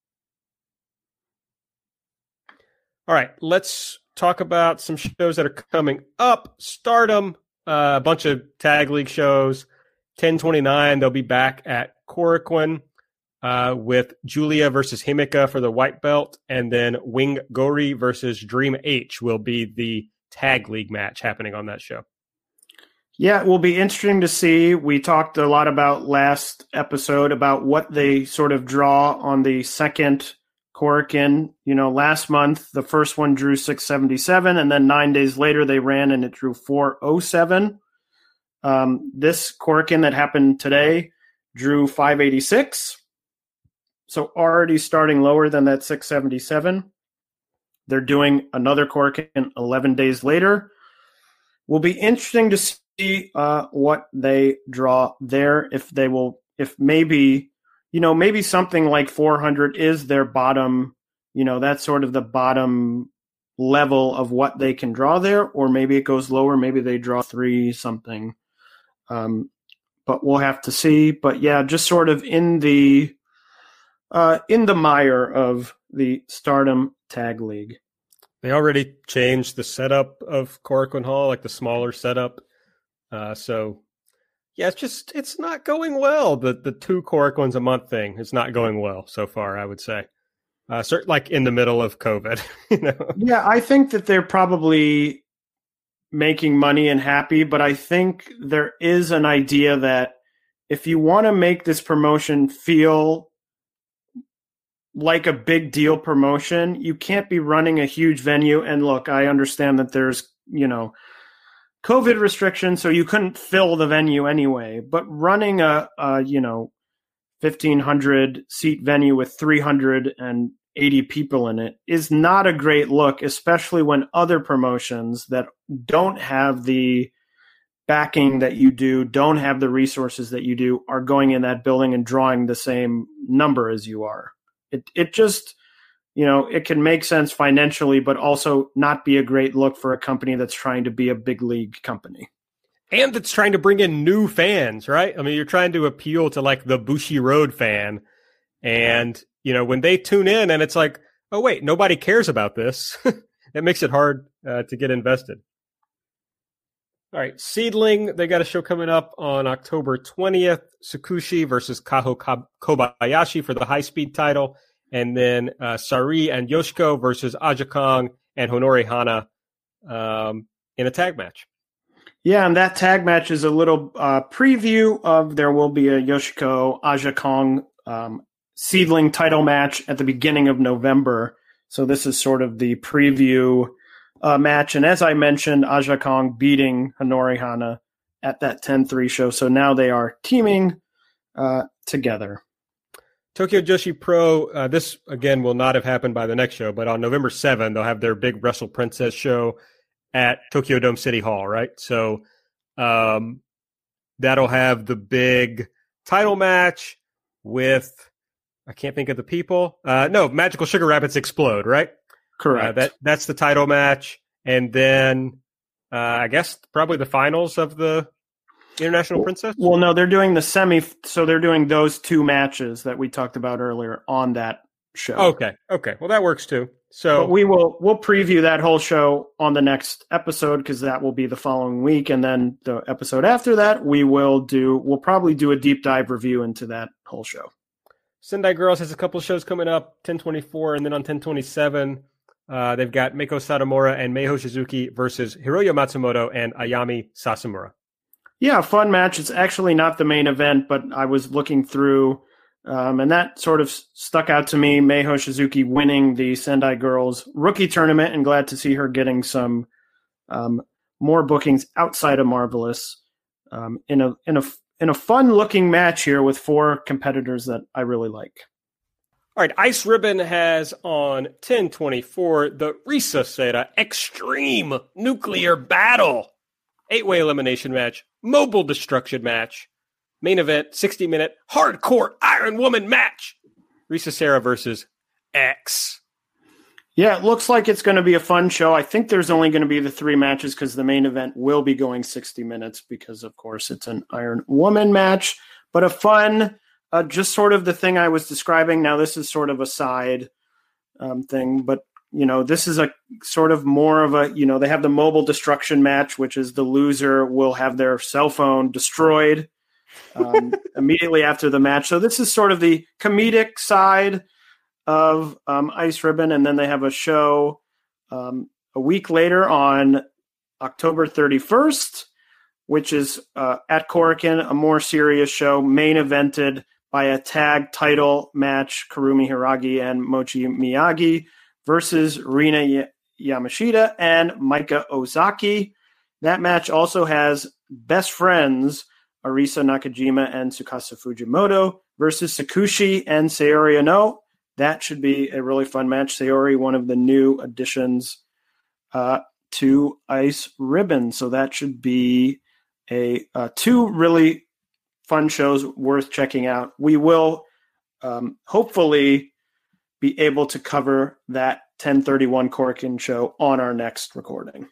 All right, let's talk about some shows that are coming up. Stardom, uh, a bunch of Tag League shows. ten twenty-nine, they'll be back at Korakuen. uh, with Julia versus Himeka for the white belt, and then Wing Gori versus Dream H will be the tag league match happening on that show. Yeah, it will be interesting to see. We talked a lot about last episode about what they sort of draw on the second Korakuen. You know, last month, the first one drew six seventy-seven, and then nine days later they ran and it drew four oh seven. Um, this Korakuen that happened today drew five eighty-six. So already starting lower than that six seventy-seven. They're doing another Korakuen eleven days later. Will be interesting to see uh, what they draw there. If they will, if maybe, you know, maybe something like four hundred is their bottom, you know, that's sort of the bottom level of what they can draw there, or maybe it goes lower. Maybe they draw three something. Um, but we'll have to see. But yeah, just sort of in the, uh, in the mire of the Stardom Tag League. They already changed the setup of Korakuen Hall, like the smaller setup. Uh, so, yeah, it's just, it's not going well. The the two Korakuens a month thing is not going well so far, I would say. Uh, cert- like in the middle of COVID. You know? Yeah, I think that they're probably making money and happy, but I think there is an idea that if you want to make this promotion feel like a big deal promotion, you can't be running a huge venue. And look, I understand that there's, you know, COVID restrictions, so you couldn't fill the venue anyway, but running a, a you know, fifteen hundred seat venue with three hundred eighty people in it is not a great look, especially when other promotions that don't have the backing that you do, don't have the resources that you do, are going in that building and drawing the same number as you are. It it just, you know, it can make sense financially, but also not be a great look for a company that's trying to be a big league company. And it's trying to bring in new fans, right? I mean, you're trying to appeal to like the Bushi Road fan. And, you know, when they tune in and it's like, oh, wait, nobody cares about this. It makes it hard uh, to get invested. All right, Seedling, they got a show coming up on October twentieth. Tsukushi versus Kaho Kobayashi for the high-speed title. And then uh, Sari and Yoshiko versus Aja Kong and Honori Hana um, in a tag match. Yeah, and that tag match is a little uh, preview of there will be a Yoshiko Aja Kong um, Seedling title match at the beginning of November. So this is sort of the preview uh, match. And as I mentioned, Aja Kong beating Honori Hana at that ten three show. So now they are teaming uh, together. Tokyo Joshi Pro, uh, this, again, will not have happened by the next show, but on November seventh, they'll have their big Wrestle Princess show at Tokyo Dome City Hall, right? So um, that'll have the big title match with, I can't think of the people. Uh, no, Magical Sugar Rabbits Explode, right? Correct. Uh, that That's the title match. And then uh, I guess probably the finals of the International Princess? Well, no, they're doing the semi, so they're doing those two matches that we talked about earlier on that show. Okay, okay. Well, that works too. So but we will we'll preview that whole show on the next episode because that will be the following week, and then the episode after that we will do we'll probably do a deep dive review into that whole show. Sendai Girls has a couple of shows coming up, ten twenty-four, and then on ten twenty-seven, uh, they've got Meiko Satomura and Meiho Shizuki versus Hiroyo Matsumoto and Ayami Sasamura. Yeah, fun match. It's actually not the main event, but I was looking through, um, and that sort of stuck out to me. Meiho Shizuki winning the Sendai Girls rookie tournament, and glad to see her getting some um, more bookings outside of Marvelous um, in a in a in a fun looking match here with four competitors that I really like. All right, Ice Ribbon has on ten twenty-four the Risa Seda Extreme Nuclear Battle. Eight-way elimination match, mobile destruction match, main event, sixty-minute hardcore Iron Woman match. Risa Sera versus X. Yeah, it looks like it's going to be a fun show. I think there's only going to be the three matches because the main event will be going sixty minutes because, of course, it's an Iron Woman match. But a fun, uh, just sort of the thing I was describing. Now, this is sort of a side um, thing, but you know, this is a sort of more of a, you know, they have the mobile destruction match, which is the loser will have their cell phone destroyed um, immediately after the match. So this is sort of the comedic side of um, Ice Ribbon, and then they have a show um, a week later on October thirty-first, which is uh, at Korakuen, a more serious show, main evented by a tag title match, Karumi Hiragi and Mochi Miyagi versus Rina y- Yamashita and Maika Ozaki. That match also has best friends Arisa Nakajima and Tsukasa Fujimoto versus Sakushi and Sayori Ano. That should be a really fun match. Sayori, one of the new additions uh, to Ice Ribbon. So that should be a uh, two really fun shows worth checking out. We will um, hopefully be able to cover that ten thirty-one Korakuen show on our next recording.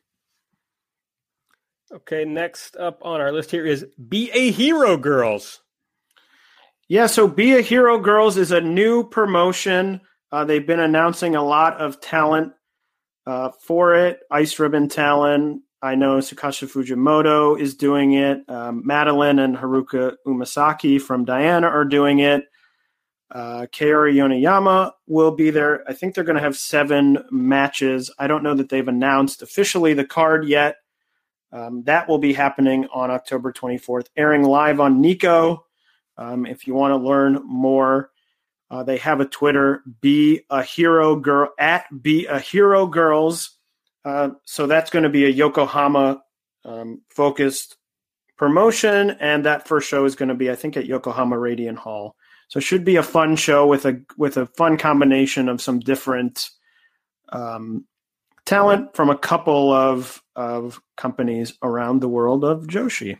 Okay, next up on our list here is Be a Hero Girls. Yeah, so Be a Hero Girls is a new promotion. Uh, they've been announcing a lot of talent uh, for it. Ice Ribbon talent. I know Tsukasa Fujimoto is doing it. Um, Madeline and Haruka Umasaki from Diana are doing it. Uh, Kaori Yoneyama will be there. I think they're going to have seven matches. I don't know that they've announced officially the card yet. Um, that will be happening on October twenty-fourth, airing live on Nico. Um, if you want to learn more, uh, they have a Twitter, Be a Hero Girl, at Be a Hero Girls. Uh, so that's going to be a Yokohama um, focused promotion, and that first show is going to be, I think, at Yokohama Radiant Hall. So it should be a fun show with a with a fun combination of some different um, talent from a couple of of companies around the world of Joshi.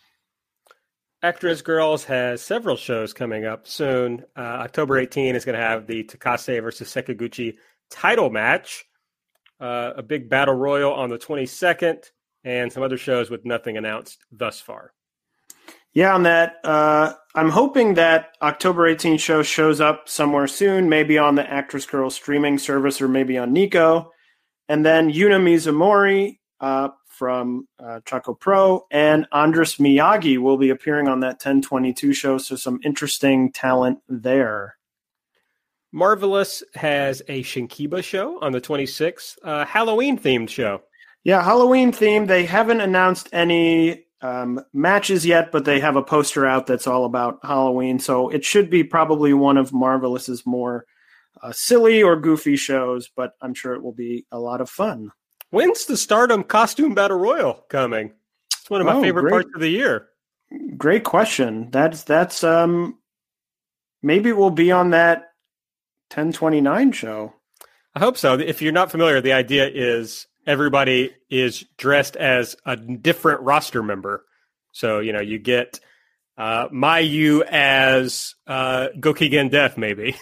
Actress Girls has several shows coming up soon. Uh, October eighteenth is going to have the Takase versus Sekiguchi title match. Uh, a big battle royal on the twenty-second, and some other shows with nothing announced thus far. Yeah, on that, uh, I'm hoping that October eighteenth show shows up somewhere soon, maybe on the Actress Girls streaming service or maybe on Nico. And then Yuna Mizumori uh, from uh, Chaco Pro and Andres Miyagi will be appearing on that ten twenty-two show, so some interesting talent there. Marvelous has a Shinkiba show on the twenty-sixth, uh, Halloween-themed show. Yeah, Halloween-themed. They haven't announced any um, matches yet, but they have a poster out that's all about Halloween, so it should be probably one of Marvelous's more uh, silly or goofy shows, but I'm sure it will be a lot of fun. When's the Stardom Costume Battle Royal coming? It's one of my oh, favorite great. parts of the year. Great question. That's, that's um, maybe it will be on that ten twenty-nine show. I hope so. If you're not familiar, the idea is everybody is dressed as a different roster member. So, you know, you get uh, Mayu as uh, Gokigen Death, maybe.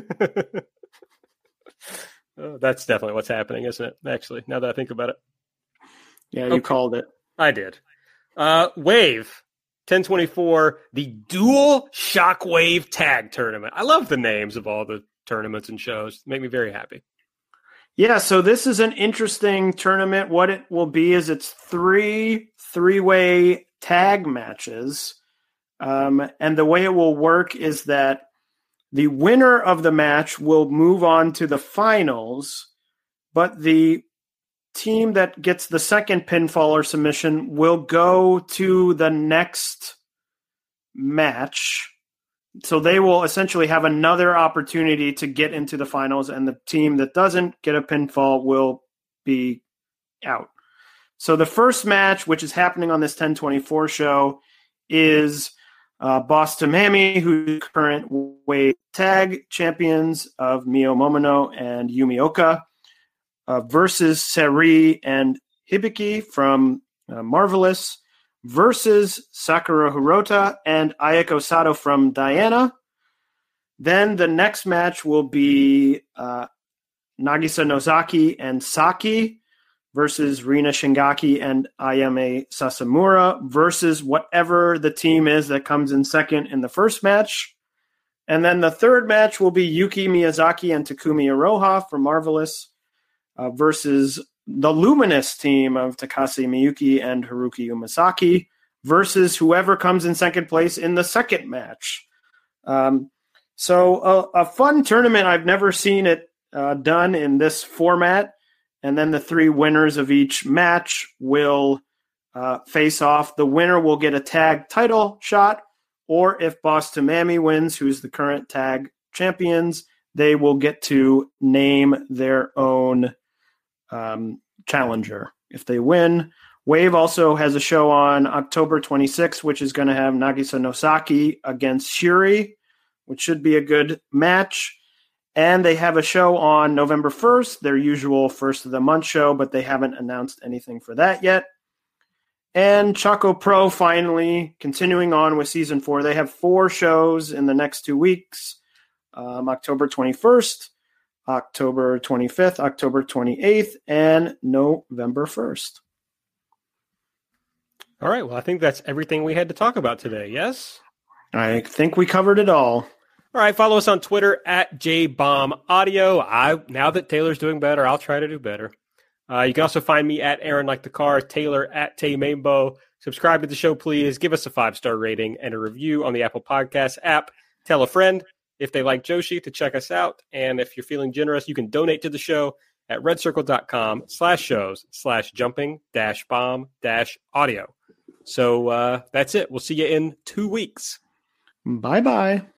Oh, that's definitely what's happening, isn't it? Actually, now that I think about it. Yeah, you okay. called it. I did. Uh, Wave, ten twenty-four, the Dual Shockwave Tag Tournament. I love the names of all the tournaments and shows. Make me very happy. Yeah, so this is an interesting tournament. What it will be is it's three three-way tag matches. Um, and the way it will work is that the winner of the match will move on to the finals, but the team that gets the second pinfall or submission will go to the next match. So they will essentially have another opportunity to get into the finals, and the team that doesn't get a pinfall will be out. So the first match, which is happening on this ten twenty-four show, is uh, Boss Tamami, who's current weight tag champions of Mio Momono and Yumi Oka, uh, versus Seri and Hibiki from uh, Marvelous, versus Sakura Hirota and Ayako Sato from Diana. Then the next match will be uh, Nagisa Nozaki and Saki versus Rina Shingaki and Ayame Sasamura versus whatever the team is that comes in second in the first match. And then the third match will be Yuki Miyazaki and Takumi Iroha from Marvelous uh, versus the Luminous team of Takase Miyuki and Haruki Umasaki versus whoever comes in second place in the second match. Um, so a, a fun tournament. I've never seen it uh, done in this format. And then the three winners of each match will uh, face off. The winner will get a tag title shot, or if Boss to Mammy wins, who's the current tag champions, they will get to name their own um, challenger. If they win, Wave also has a show on October twenty-sixth, which is going to have Nagisa Nosaki against Shuri, which should be a good match. And they have a show on November first, their usual first of the month show, but they haven't announced anything for that yet. And Choco Pro finally continuing on with season four. They have four shows in the next two weeks, um, October twenty-first, October twenty-fifth, October twenty-eighth, and November first. All right. Well, I think that's everything we had to talk about today. Yes? I think we covered it all. All right, follow us on Twitter at J Bomb Audio. I now that Taylor's doing better, I'll try to do better. Uh, you can also find me at Aaron Like the Car, Taylor at Tay Mainbow. Subscribe to the show, please. Give us a five-star rating and a review on the Apple Podcasts app. Tell a friend if they like Joshi to check us out. And if you're feeling generous, you can donate to the show at redcircle.com slash shows slash jumping dash bomb dash audio. So uh, that's it. We'll see you in two weeks. Bye-bye.